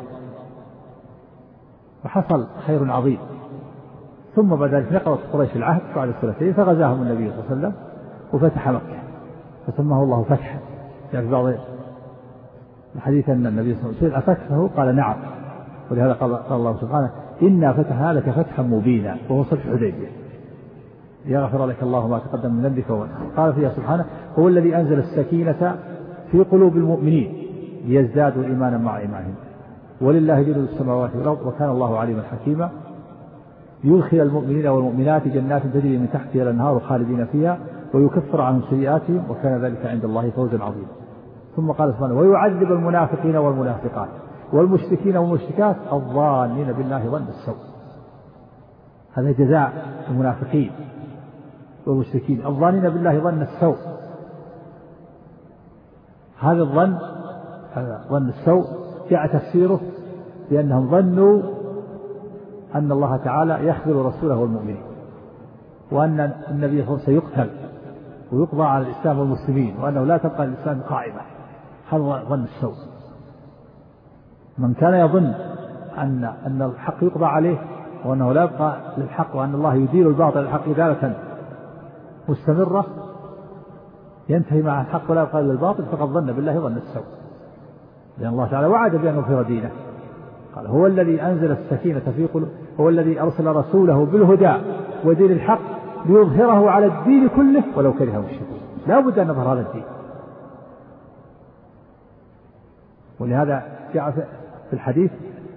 وحصل خير عظيم. ثم بعد ذلك نقضت قريش العهد بعد الثلاثين فغزاهم النبي صلى الله عليه وسلم وفتح مكة فسماه الله فتحا. يعني في بعض الحديث أن النبي صلى الله عليه وسلم أفتحه قال نعم ولهذا قال الله سبحانه إنا فتحنا لك فتحا مبينا وهو صلح الحديبية ليغفر لك الله ما تقدم من ذنبك وما تأخر. قال فيها سبحانه هو الذي أنزل السكينة في قلوب المؤمنين ليزدادوا إيمانا مع إيمانهم ولله جنود السماوات والأرض وكان الله عليما حكيما يدخل المؤمنين والمؤمنات جنات تجري من تحتها الأنهار خالدين فيها ويكفر عنهم سيئاتهم وكان ذلك عند الله فوزا عظيما. ثم قال سبحانه ويعذب المنافقين والمنافقات والمشركين والمشركات الظانين بالله ظن السوء. هذا جزاء المنافقين والمشركين الظانين بالله ظن السوء. هذا الظن هذا ظن السوء جاء تفسيره بأنهم ظنوا أن الله تعالى يخذل رسوله والمؤمنين وأن النبي صلى الله عليه وسلم سيقتل ويقضى على الإسلام والمسلمين وأنه لا تبقى الإسلام قائمة. هذا ظن السوء. من كان يظن أن أن الحق يقضى عليه وأنه لا يبقى للحق وأن الله يدير الباطل الحق إدارة مستمرة ينتهي مع الحق ولا يبقى للباطل فقد ظن بالله ظن السوء. لأن الله تعالى وعد بأن يغفر دينه قال هو الذي أنزل السكينة في قلوب هو الذي أرسل رسوله بالهدى ودين الحق ليظهره على الدين كله ولو كره المشركون. لا بد أن نظهر هذا الدين. ولهذا جاء في الحديث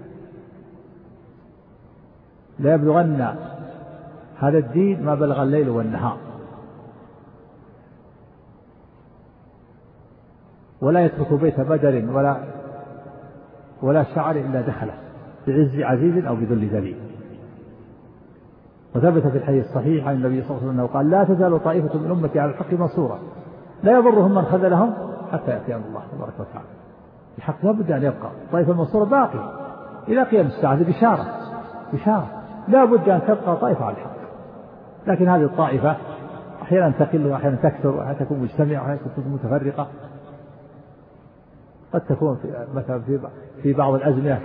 لا يبلغن هذا الدين ما بلغ الليل والنهار ولا يترك بيت بدر ولا ولا شعر إلا دخله بعز عزيز أو بذل ذليل. وثبت في الحديث الصحيح عن النبي صلى الله عليه وسلم قال لا تزال طائفة من أمتي على الحق منصورة لا يضرهم من خذلهم حتى يأتي أمر الله تبارك وتعالى. الحق لا بد أن يبقى طائفة المنصورة باقي إلى قيام الساعة. بشارة بشارة لا بد أن تبقى طائفة على الحق. لكن هذه الطائفة أحيانا تقل وأحيانا تكثر وأحيانا تكون مجتمعة وأحيانا تكون متفرقة. قد تكون في مثلا في بعض الأزمنة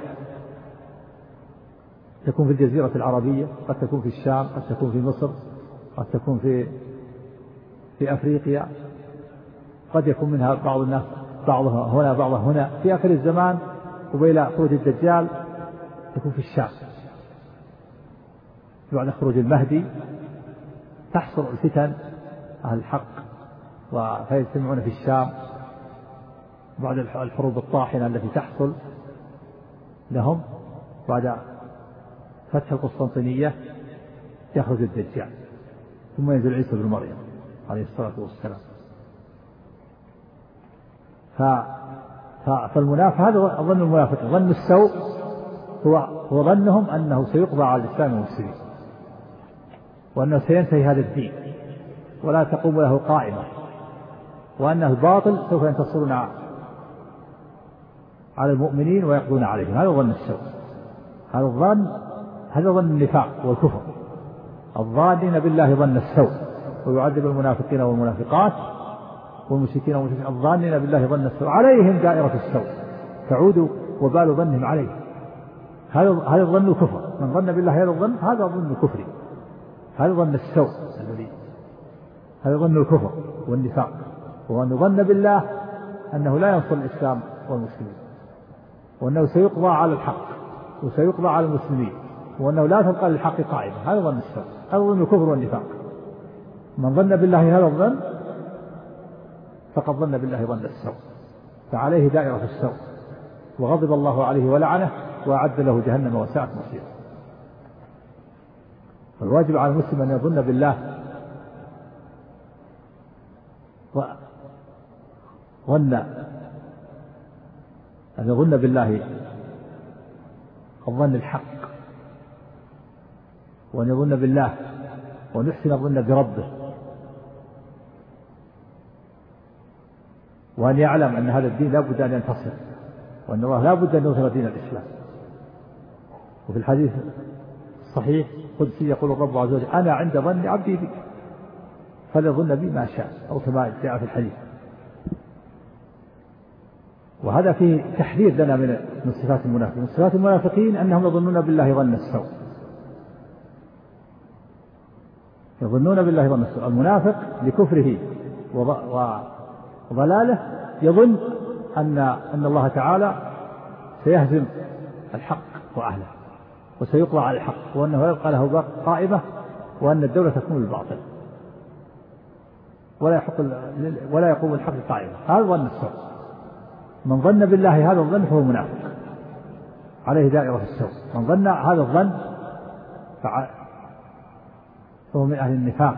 تكون في الجزيرة العربية قد تكون في الشام قد تكون في مصر قد تكون في في أفريقيا قد يكون منها بعض الناس بعضها هنا بعضها هنا. في آخر الزمان وبإلى خروج الدجال تكون في الشام. بعد خروج المهدي تحصل الفتن أهل الحق ويجتمعون في الشام بعد الحروب الطاحنة التي تحصل لهم. بعد فتح القسطنطينية يخرج الدجال ثم ينزل عيسى بن مريم عليه الصلاة والسلام. فالمنافق هذا ظن المنافق. ظن السوء هو هو ظنهم أنه سيقضى على الإسلام والمسلمين وأنه سينتهي هذا الدين ولا تقوم له قائمة، وأن الباطل سوف ينتصرون على المؤمنين ويقضون عليهم. هذا ظن السوء، هذا الظن هذا ظن النفاق والكفر. الظانين بالله ظن السوء ويعذب المنافقين والمنافقات والمشركين والمشركين الظانين بالله ظن السوء عليهم دائرة السوء تعود وبال ظنهم عليه. هذا هذا الظن كفر. من ظن بالله هذا الظن هذا ظن كفري، هذا ظن السوء الذي هذا ظن الكفر والنفاق، وأن ظن بالله أنه لا ينصر الإسلام والمسلمين، وأنه سيقضى على الحق وسيقضى على المسلمين، وأنه لا تبقى للحق قائمة. هذا ظن السوء، هذا ظن الكفر والنفاق. من ظن بالله هذا الظن فقد ظن بالله ظن السوء، فعليه دائرة السوء، وغضب الله عليه ولعنه وأعد له جهنم وساءت مصيره. فالواجب على المسلم أن يظن بالله ظن أن يظن بالله الظن الحق، وأن يظن بالله وأن يحسن الظن بربه، وأن يعلم أن هذا الدين لا بد أن ينتصر، وأن الله لا بد أن يظهر دين الإسلام. وفي الحديث الصحيح قدسي يقول الرب عز وجل أنا عند ظن عبدي بي فليظن بي ما شاء، أو كما جاء في الحديث. وهذا فيه تحذير لنا من صفات المنافقين. من صفات المنافقين أنهم يظنون بالله ظن السوء، يظنون بالله ظن السوء. المنافق لكفره وضلاله يظن أن أن الله تعالى سيهزم الحق وأهله وسيقضى على الحق، وأنه يبقى له قائمة، وأن الدولة تكون بالباطل ولا يحق ولا يقوم الحق قائمة. هذا ظن السوء. من ظن بالله هذا الظن فهو منافق، عليه دائرة السوء. من ظن هذا الظن فهو من أهل النفاق،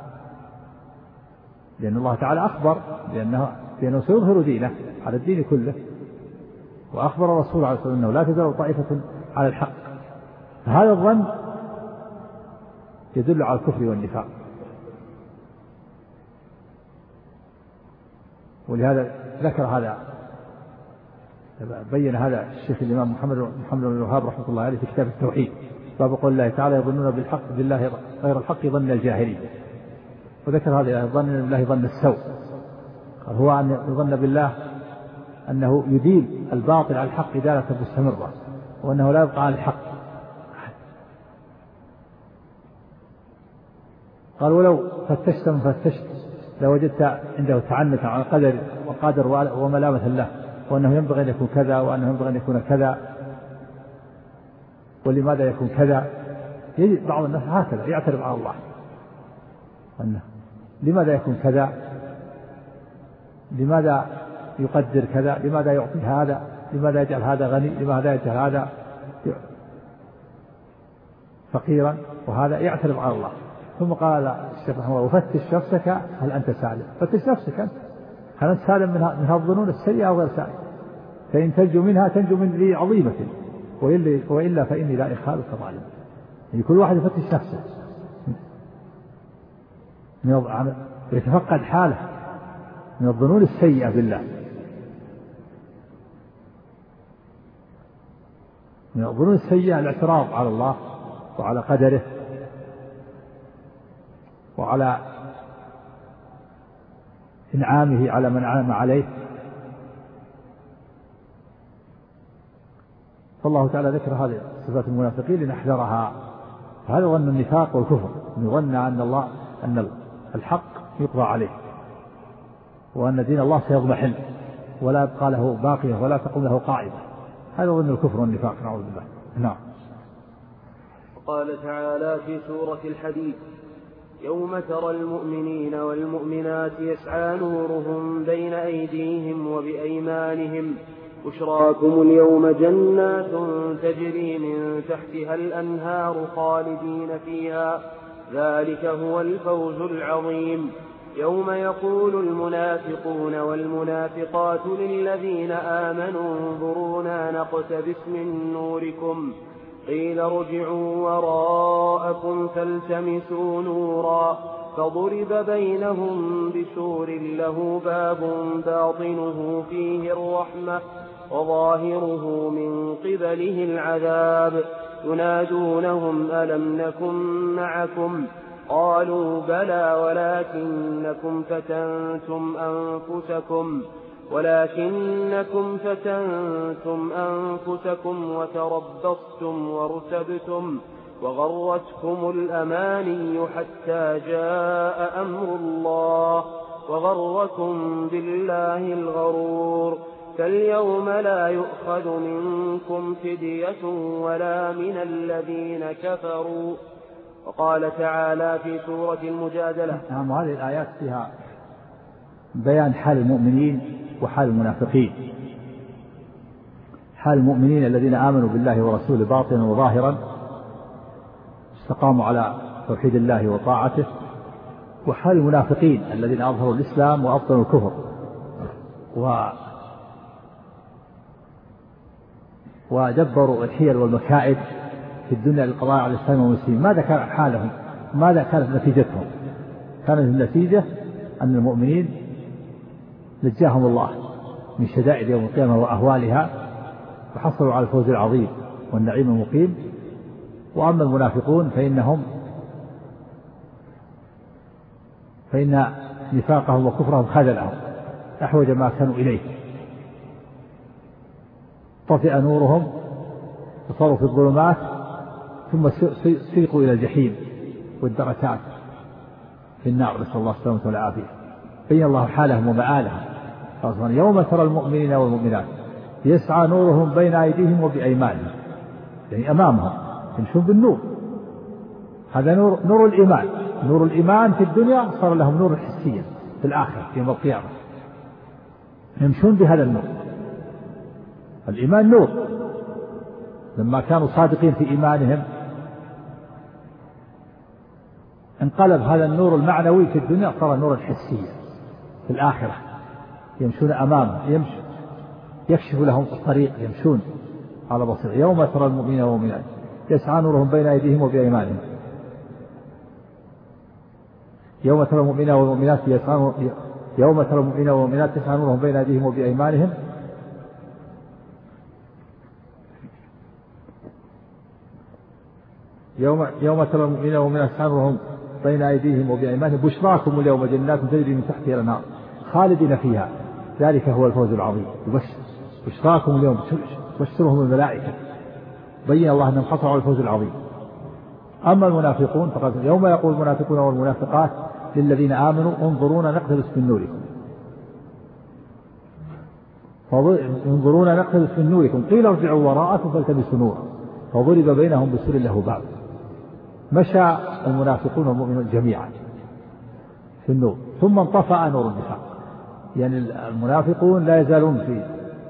لأن الله تعالى أخبر بأنه, بأنه سيظهر دينه على الدين كله، وأخبر الرسول عليه الصلاة والسلام أنه لا تزال طائفة على الحق. فهذا الظن يدل على الكفر والنفاق. ولهذا ذكر هذا بين هذا الشيخ الإمام محمد محمد بن الوهاب رحمه الله عليه في كتاب التوحيد، باب قول الله تعالى يظنون بالحق بالله غير الحق ظن الجاهلية. وذكر هذا الظن بالله ظن السوء، قال هو أن يظن بالله أنه يدين الباطل على الحق إدالة مستمرة، وأنه لا يبقى على الحق. قال ولو فتشت من فتشت لوجدت عنده تعنتا على القدر وقادر وملامة الله، وأنه ينبغي أن يكون كذا، وأنه ينبغي أن يكون كذا، ولماذا يكون كذا. يجد بعض الناس هكذا يعترض على الله أنه لماذا يكون كذا، لماذا يقدر كذا، لماذا يعطي هذا، لماذا يجعل هذا غني، لماذا يجعل هذا فقيرا، وهذا يعترض على الله. ثم قال الشيخ رحمه الله وفتش نفسك هل أنت سالم. فتش نفسك أنت هل أنت سالم من هذه الظنون السيئة أو غير سالم، فإن تنجو منها تنجو من ذي عظيمة، وإلا فإني لا إخالك ظالم. يعني كل واحد يفتش نفسه ويتفقد حاله من الظنون السيئة بالله، من الظنون السيئة الاعتراض على الله وعلى قدره وعلى إنعامه على من أنعم عليه. فالله تعالى ذكر هذه صفات المنافقين لنحذرها. هذا ظن النفاق والكفر، يظن أن الله أن الحق يقضى عليه، وأن دين الله سيضمحل ولا يبقى له باقية ولا تقوم له قائمة. هذا ظن الكفر والنفاق، نعوذ بالله. نعم. قال تعالى في سورة الحديد يوم ترى المؤمنين والمؤمنات يسعى نورهم بين أيديهم وبأيمانهم بشراكم اليوم جنات تجري من تحتها الأنهار خالدين فيها ذلك هو الفوز العظيم. يوم يقول المنافقون والمنافقات للذين آمنوا انظرونا نقتبس من نوركم قيل ارجعوا وراءكم فالتمسوا نورا فضرب بينهم بسور له باب باطنه فيه الرحمة وظاهره من قبله العذاب ينادونهم ألم نكن معكم قالوا بلى ولكنكم فتنتم أنفسكم ولكنكم فتنتم أنفسكم وتربصتم وارتبتم وغرتكم الأماني حتى جاء أمر الله وغركم بالله الغرور فاليوم لا يؤخذ منكم فدية ولا من الذين كفروا. وقال تعالى في سورة المجادلة. نعم، هذه الآيات فيها بيان حال المؤمنين وحال المنافقين. حال المؤمنين الذين آمنوا بالله ورسوله باطنا وظاهرا استقاموا على توحيد الله وطاعته، وحال المنافقين الذين أظهروا الإسلام وأبطنوا الكفر و ودبروا الحيل والمكائد في الدنيا للقضاء على الإسلام والمسلمين. ماذا كان حالهم؟ ماذا كانت نتيجتهم؟ كانت النتيجة أن المؤمنين نجاهم الله من شدائد يوم القيامة وأهوالها وحصلوا على الفوز العظيم والنعيم المقيم. وأما المنافقون فإنهم فإن نفاقهم وكفرهم خذلهم أحوج ما كانوا إليه، طفئ نورهم وصاروا في الظلمات ثم سيقوا إلى الجحيم والدركات في النار، نسأل الله السلامة والعافية. بين الله حالهم ومآلهم. يوم ترى المؤمنين والمؤمنات يسعى نورهم بين أيديهم وبأيمانهم، يعني أمامهم يمشون بالنور. هذا نور نور الإيمان. نور الإيمان في الدنيا صار لهم نور حسيا في الآخرة يوم القيامة، يمشون بهذا النور. الإيمان نور، لما كانوا صادقين في إيمانهم انقلب هذا النور المعنوي في الدنيا صار نورا حسيا في الآخرة، يمشون أمامه، يمشي يكشف لهم الطريق، يمشون على بصير. يوم ترى المؤمنين والمؤمنات يسعى نورهم بين أيديهم وبأيمانهم. يوم ترى المؤمنين والمؤمنات يسعى يوم ترى المؤمنين والمؤمنات يسعى نورهم بين أيديهم وبأيمانهم يوم يوم ترى المؤمنين والمؤمنات يسعى نورهم بين أيديهم وبأيمانهم بشراكم اليوم جنات تجري من تحتها الأنهار خالدين فيها ذلك هو الفوز العظيم. يبشر بشراكم اليوم، بشرهم الملائكة. بين الله أنهم حصلوا على الفوز العظيم. أما المنافقون فقد يوم يقول المنافقون والمنافقات للذين آمنوا انظرونا نقتبس من نوركم انظرونا نقتبس من نوركم قيل ارجعوا وراءكم فالتمسوا نورا فضرب بينهم بسور له باب. مشى المنافقون والمؤمنون جميعا في النور ثم انطفأ نور النفاق. يعني المنافقون لا يزالون في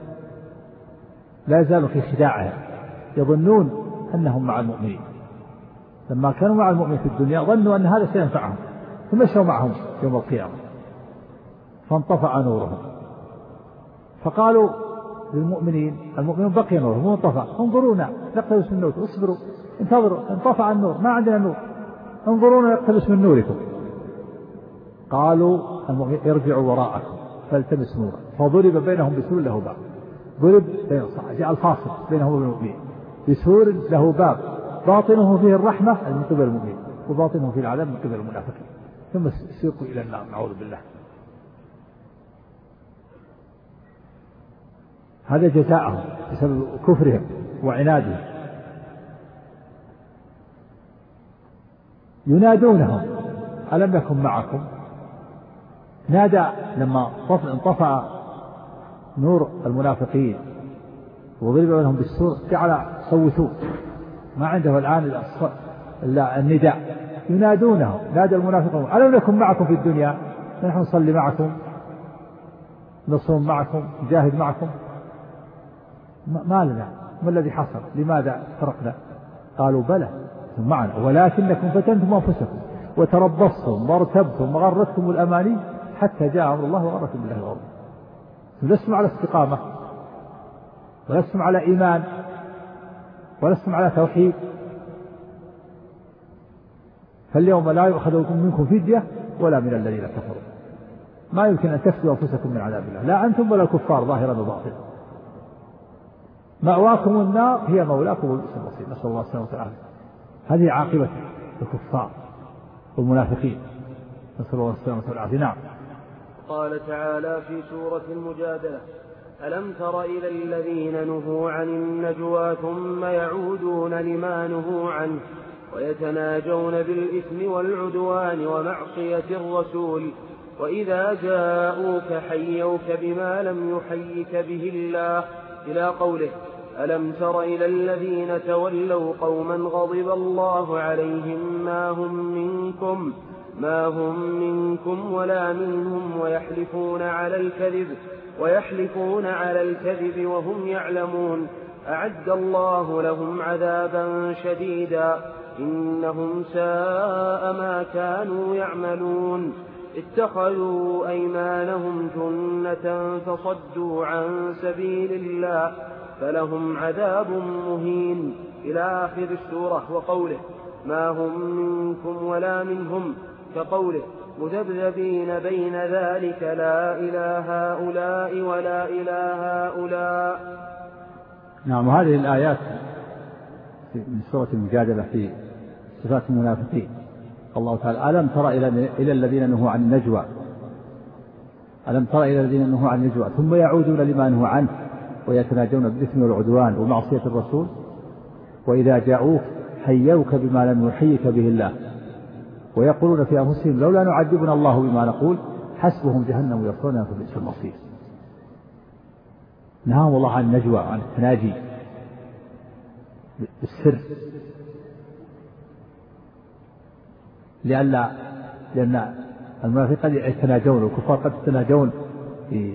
لا يزالوا في خداعهم، يظنون أنهم مع المؤمنين. لما كانوا مع المؤمن في الدنيا ظنوا أن هذا سينفعهم فمشوا معهم يوم القيامة فانطفأ نورهم. فقالوا للمؤمنين المؤمنون بقي نورهم وانطفأ انظرونا نقتبس من نوركم اصبروا انتظروا انطفأ النور ما عندنا نور انظرونا نقتبس من نوركم. قالوا المؤمنين ارجعوا وراءكم فالتمس نورا فضرب بينهم بسور له باب. ضرب جاء الفاصل بينهم وبين المؤمنين بسور له باب باطنه فيه الرحمة من قبل المؤمنين وباطنه فيه العذاب من قبل المنافقين ثم سيقوا إلى النار نعوذ بالله. هذا جزاءهم بسبب كفرهم وعنادهم. ينادونهم ألم نكن معكم. نادى لما انطفأ نور المنافقين وضرب بينهم بالسور جعل صوتوا ما عنده الآن النداء. ينادونهم نادى المنافقون ألم نكن معكم في الدنيا نحن نصلي معكم نصوم معكم نجاهد معكم ما لنا ما الذي حصل لماذا فرقنا. قالوا بلى معنا ولكنكم فتنتم أنفسكم وتربصتم وارتبتم وغرتكم الأماني حتى جاء أمر الله وغركم بالله الغرور. لستم على استقامة ولستم على إيمان ولستم على توحيد، فاليوم لا يؤخذ منكم فدية ولا من الذين كفروا. ما يمكن أن تفدوا أنفسكم من عذاب الله، لا أنتم ولا الكفار ظاهرا وباطنا. مأواكم النار هي مولاكم وبئس المصير، نسأل الله السلامة والعافية. هذه عاقبة الكفار والمنافقين، نسأل الله السلامة والعافية. نعم. قال تعالى في سورة المجادلة: ألم تر إلى الذين نهوا عن النجوى ثم يعودون لما نهوا عنه ويتناجون بالإثم والعدوان ومعصية الرسول وإذا جاءوك حيوك بما لم يحيك به الله، إلى قوله: ألم تر إلى الذين تولوا قوما غضب الله عليهم ما هم منكم ما هم منكم ولا منهم ويحلفون على الكذب ويحلفون على الكذب وهم يعلمون، أعد الله لهم عذابا شديدا إنهم ساء ما كانوا يعملون، اتخذوا أيمانهم جنة فصدوا عن سبيل الله فلهم عذاب مهين، إلى آخر السورة. وقوله: ما هم منكم ولا منهم، كقوله: مذبذبين بين ذلك لا إله هؤلاء ولا إله هؤلاء. نعم. هذه الآيات من سورة المجادلة في صفات المنافقين. الله تعالى: ألم تر إلى الذين نهوا عن النجوى ألم تر إلى الذين نهوا عن النجوى ثم يعودون لما نهوا عنه ويتناجون بالإثم والعدوان ومعصية الرسول وإذا جاءوك حيوك بما لم يحيك به الله ويقولون في أنفسهم لولا نعذبنا الله بما نقول حسبهم جهنم يصلونها فبئس المصير. نهاهم الله عن النجوى، عن التناجي بالسر، لأن لأن المنافقين قد يتناجون والكفار قد يتناجون في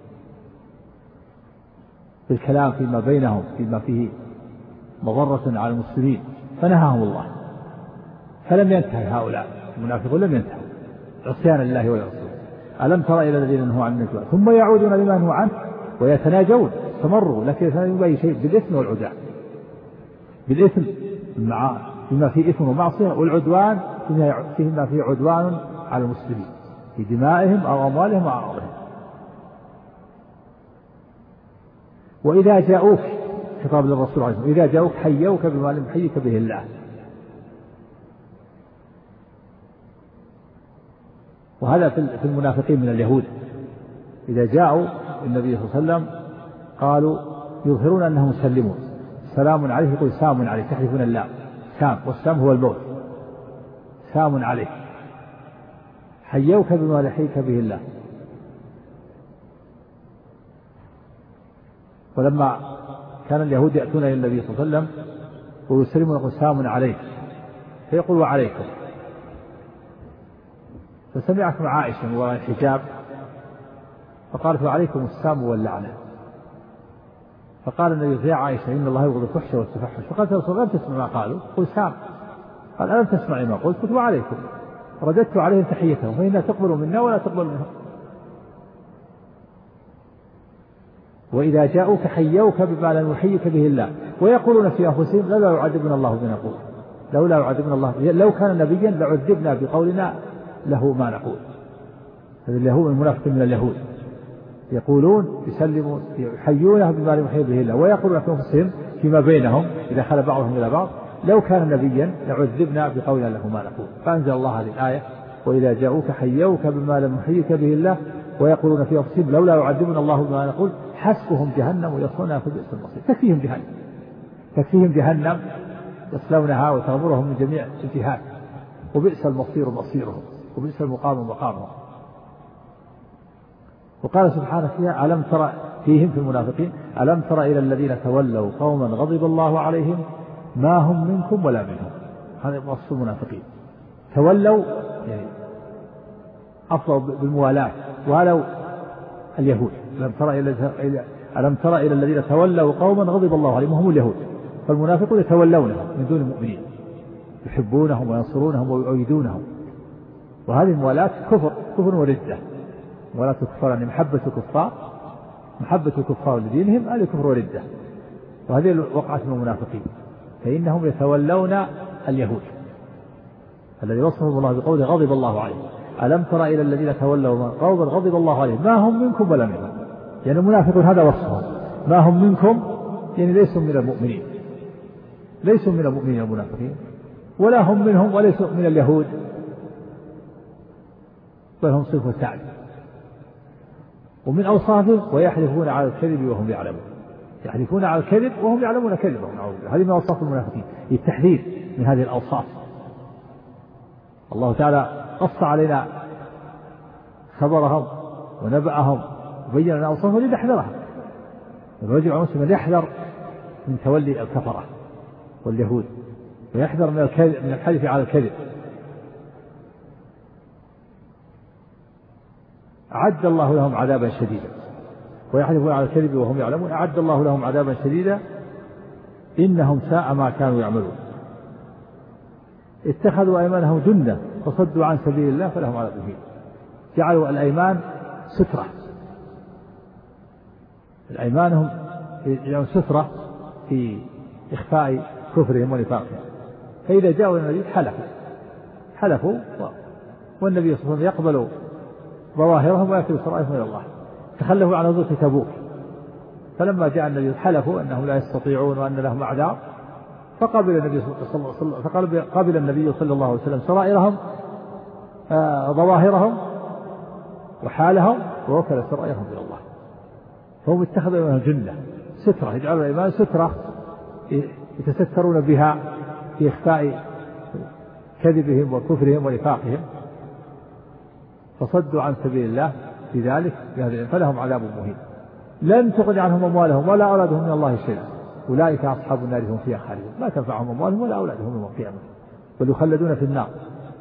في الكلام فيما بينهم فيما فيه مضرة على المسلمين، فنهاهم الله، فلم ينتهي هؤلاء المنافقون، لم ينتهوا عصيانا لله ولرسوله. ألم تر إلى الذين نهوا عن النجوى ثم يعودون لما نهوا عنه ويتناجون، استمروا لكن يتناجون بأي شيء؟ بالإثم والعدوان، بالإثم مع فيما فيه إثم ومعصية، والعدوان فيما فيه عدوان على المسلمين في دمائهم أو أموالهم وأعراضهم. وإذا جاءوك، خطاب للرسول عليه الصلاة والسلام، إذا جاءوك حيوك بما لم يحيك به الله. وهذا في المنافقين من اليهود، إذا جاءوا النبي صلى الله عليه وسلم قالوا يظهرون أنهم مسلمون، سلام عليه، يقول سام عليه، تحلفون الله، سام، والسام هو الموت، سام عليه، حيوك بما لحيك به الله. ولما كان اليهود يأتون إلى النبي صلى الله عليه وسلم ويسلمون يقول سام عليك، فيقول وعليكم. فسمعت عائشة من وراء الحجاب فقالت وعليكم السام واللعنة. فقال النبي يا عائشة إن الله يبغض الفحش والتفحش. فقالت رسول الله لم تسمع ما قالوا، قل سام. قال ألم تسمعي ما قلت؟ قلت وعليكم. رددت عليهم تحيتهم فإنها تقبل منا ولا تقبل منهم. وإذا جاءوك حيوك بما لم يحيك به الله ويقولون في أنفسهم لولا يعذبنا الله بما نقول، لولا يعذبنا الله، لو كان نبيا لعذبنا بقولنا له ما نقول. هذا اليهود المنافقين من اليهود يقولون يسلمون يحيونه بما لم يحيي به الله ويقولون في أنفسهم فيما بينهم إذا خلى بعضهم إلى بعض لو كان نبيا لعذبنا بقولنا له ما نقول. فأنزل الله هذه الآية وإذا جاءوك حيوك بما لم يحيك به الله ويقولون في أنفسهم لولا يعذبنا الله بما نقول حسبهم جهنم ويصلونها فبئس المصير. تكفيهم جهنم، تكفيهم جهنم يصلونها وتغمرهم من جميع الجهات وبئس المصير مصيرهم وبئس المقام مقامهم. وقال سبحانه فيها ألم ترى فيهم في المنافقين ألم ترى إلى الذين تولوا قوما غضب الله عليهم ما هم منكم ولا منهم. هذا وصف المنافقين، تولوا يعني أفضل بالموالاة، ولو اليهود ألم ترى إلى ألم ترى إلى الذين تولوا قوما غضب الله عليهم هم اليهود. فالمنافقون يتولونهم من دون المؤمنين، يحبونهم وينصرونهم ويؤيدونهم، وهذه الموالاة كفر كفر وردة. ولا تكفر يعني محبة الكفار محبة الكفار لدينهم هذه كفر وردة، وهذه وقعت من المنافقين. فإنهم يتولون اليهود الذي وصفهم الله بقوله غضب الله عليهم. ألم تر إلى الذين تولوا قوما غضب الله عليهم ما هم منكم ولا منهم، يعني المنافقون هذا وصفهم، ما هم منكم يعني ليسوا من المؤمنين، ليسوا من المؤمنين المنافقين، ولا هم منهم وليسوا من اليهود، بل هم صنف ثالث. ومن أوصافهم ويحلفون على الكذب وهم يعلمون، يحلفون على الكذب وهم يعلمون كذبهم. هذه من أوصاف المنافقين، التحذير من هذه الأوصاف. الله تعالى قص علينا خبرهم ونبأهم وبين لنا أوصافهم لنحذرها. الرجل المسلم يحذر من تولي الكفرة واليهود، ويحذر من الكذب من الحلف على الكذب. أعد الله لهم عذابا شديدا، ويحلفون على الكذب وهم يعلمون. أعد الله لهم عذابا شديدا إنهم ساء ما كانوا يعملون. اتخذوا أيمانهم جنة فصدوا عن سبيل الله فلهم عذاب مهين. جعلوا الأيمان سترة، الأيمان هم يعني سترة في إخفاء كفرهم ونفاقهم. فإذا جاءوا النبي حلفوا حلفوا والنبي صلى الله عليه وسلم يقبل ظواهرهم ويأتي سرائرهم إلى الله. تخلفوا عن غزوة تبوك، فلما جاء النبي حلفوا أنهم لا يستطيعون وأن لهم أعذار، فقبل النبي صلى الله عليه وسلم قبل النبي صلى الله عليه وسلم سرائرهم آه ظواهرهم وحالهم، ووكل سرائرهم إلى الله. فهم اتخذوا ايمانهم جنة سترة، يجعلوا الايمان سترة يتسترون بها في إخفاء كذبهم وكفرهم ونفاقهم، فصدوا عن سبيل الله بذلك فلهم عذاب مهين. لن تغني عنهم أموالهم ولا أولادهم من الله شيئا أولئك أصحاب النار هم فيها خالدون. ما تنفعهم أموالهم ولا أولادهم يوم القيامة بل يخلدون في النار.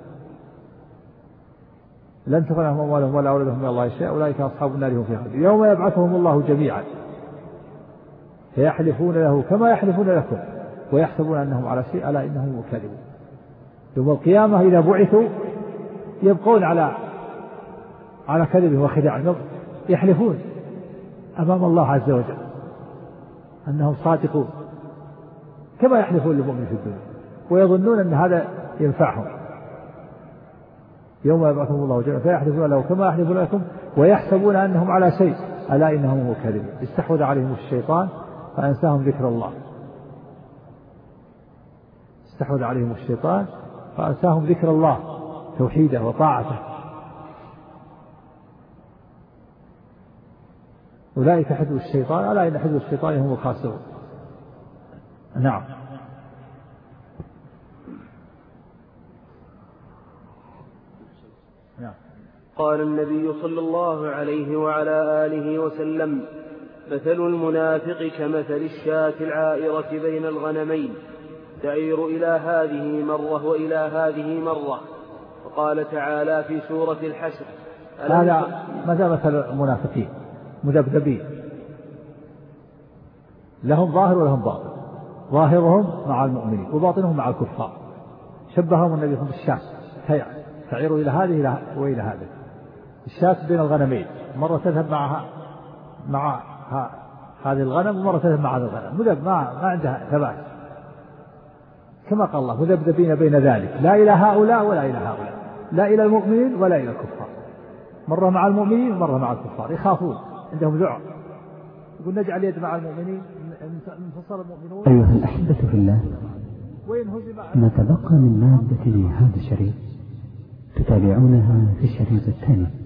لن تغني عنهم أموالهم ولا أولادهم من الله شيئا أولئك أصحاب النار هم فيها خالدون. يوم يبعثهم الله جميعا فيحلفون له كما يحلفون لكم ويحسبون أنهم على شيء ألا إنهم كاذبون. يوم القيامة إذا بعثوا يبقون على على كذبهم وخداعهم، يحلفون أمام الله عز وجل أنهم صادقون كما يحلفون للمؤمن في الدنيا، ويظنون أن هذا ينفعهم. يوم يبعثهم الله جميعا فيحلفون له كما يحلفون لكم ويحسبون أنهم على شيء ألا إنهم هم كاذبون. استحوذ عليهم الشيطان فأنساهم ذكر الله، استحوذ عليهم الشيطان فأنساهم ذكر الله توحيده وطاعته. أولئك حزب الشيطان ألا إن حزب الشيطان هم الخاسرون. نعم. نعم. قال النبي صلى الله عليه وعلى آله وسلم: مثل المنافق كمثل الشاة العائرة بين الغنمين تعير إلى هذه مرة وإلى هذه مرة. وقال تعالى في سورة الحشر: هذا ماذا مثل المنافقين مذبذبين، لهم ظاهر ولهم باطن، ظاهرهم مع المؤمنين وباطنهم مع الكفار. شبههم النبي صلى الله عليه وسلم تعير إلى هذه وإلى هذه. الشاة بين الغنمين مرة تذهب معها مع هذه الغنم ومرة تذهب مع هذا الغنم، مذبذب ما ما عندها ثبات، كما قال الله: مذبذبين بين ذلك لا إلى هؤلاء ولا إلى هؤلاء، لا إلى المؤمنين ولا إلى الكفار. مرة مع المؤمنين ومرة مع الكفار، يخافون، عندهم ذعر. يقول: نجعل يد مع المؤمنين انفصل المؤمنون. أيها الأحبة في الله، ما تبقى من مادة هذا الشريط تتابعونها في الشريط الثاني.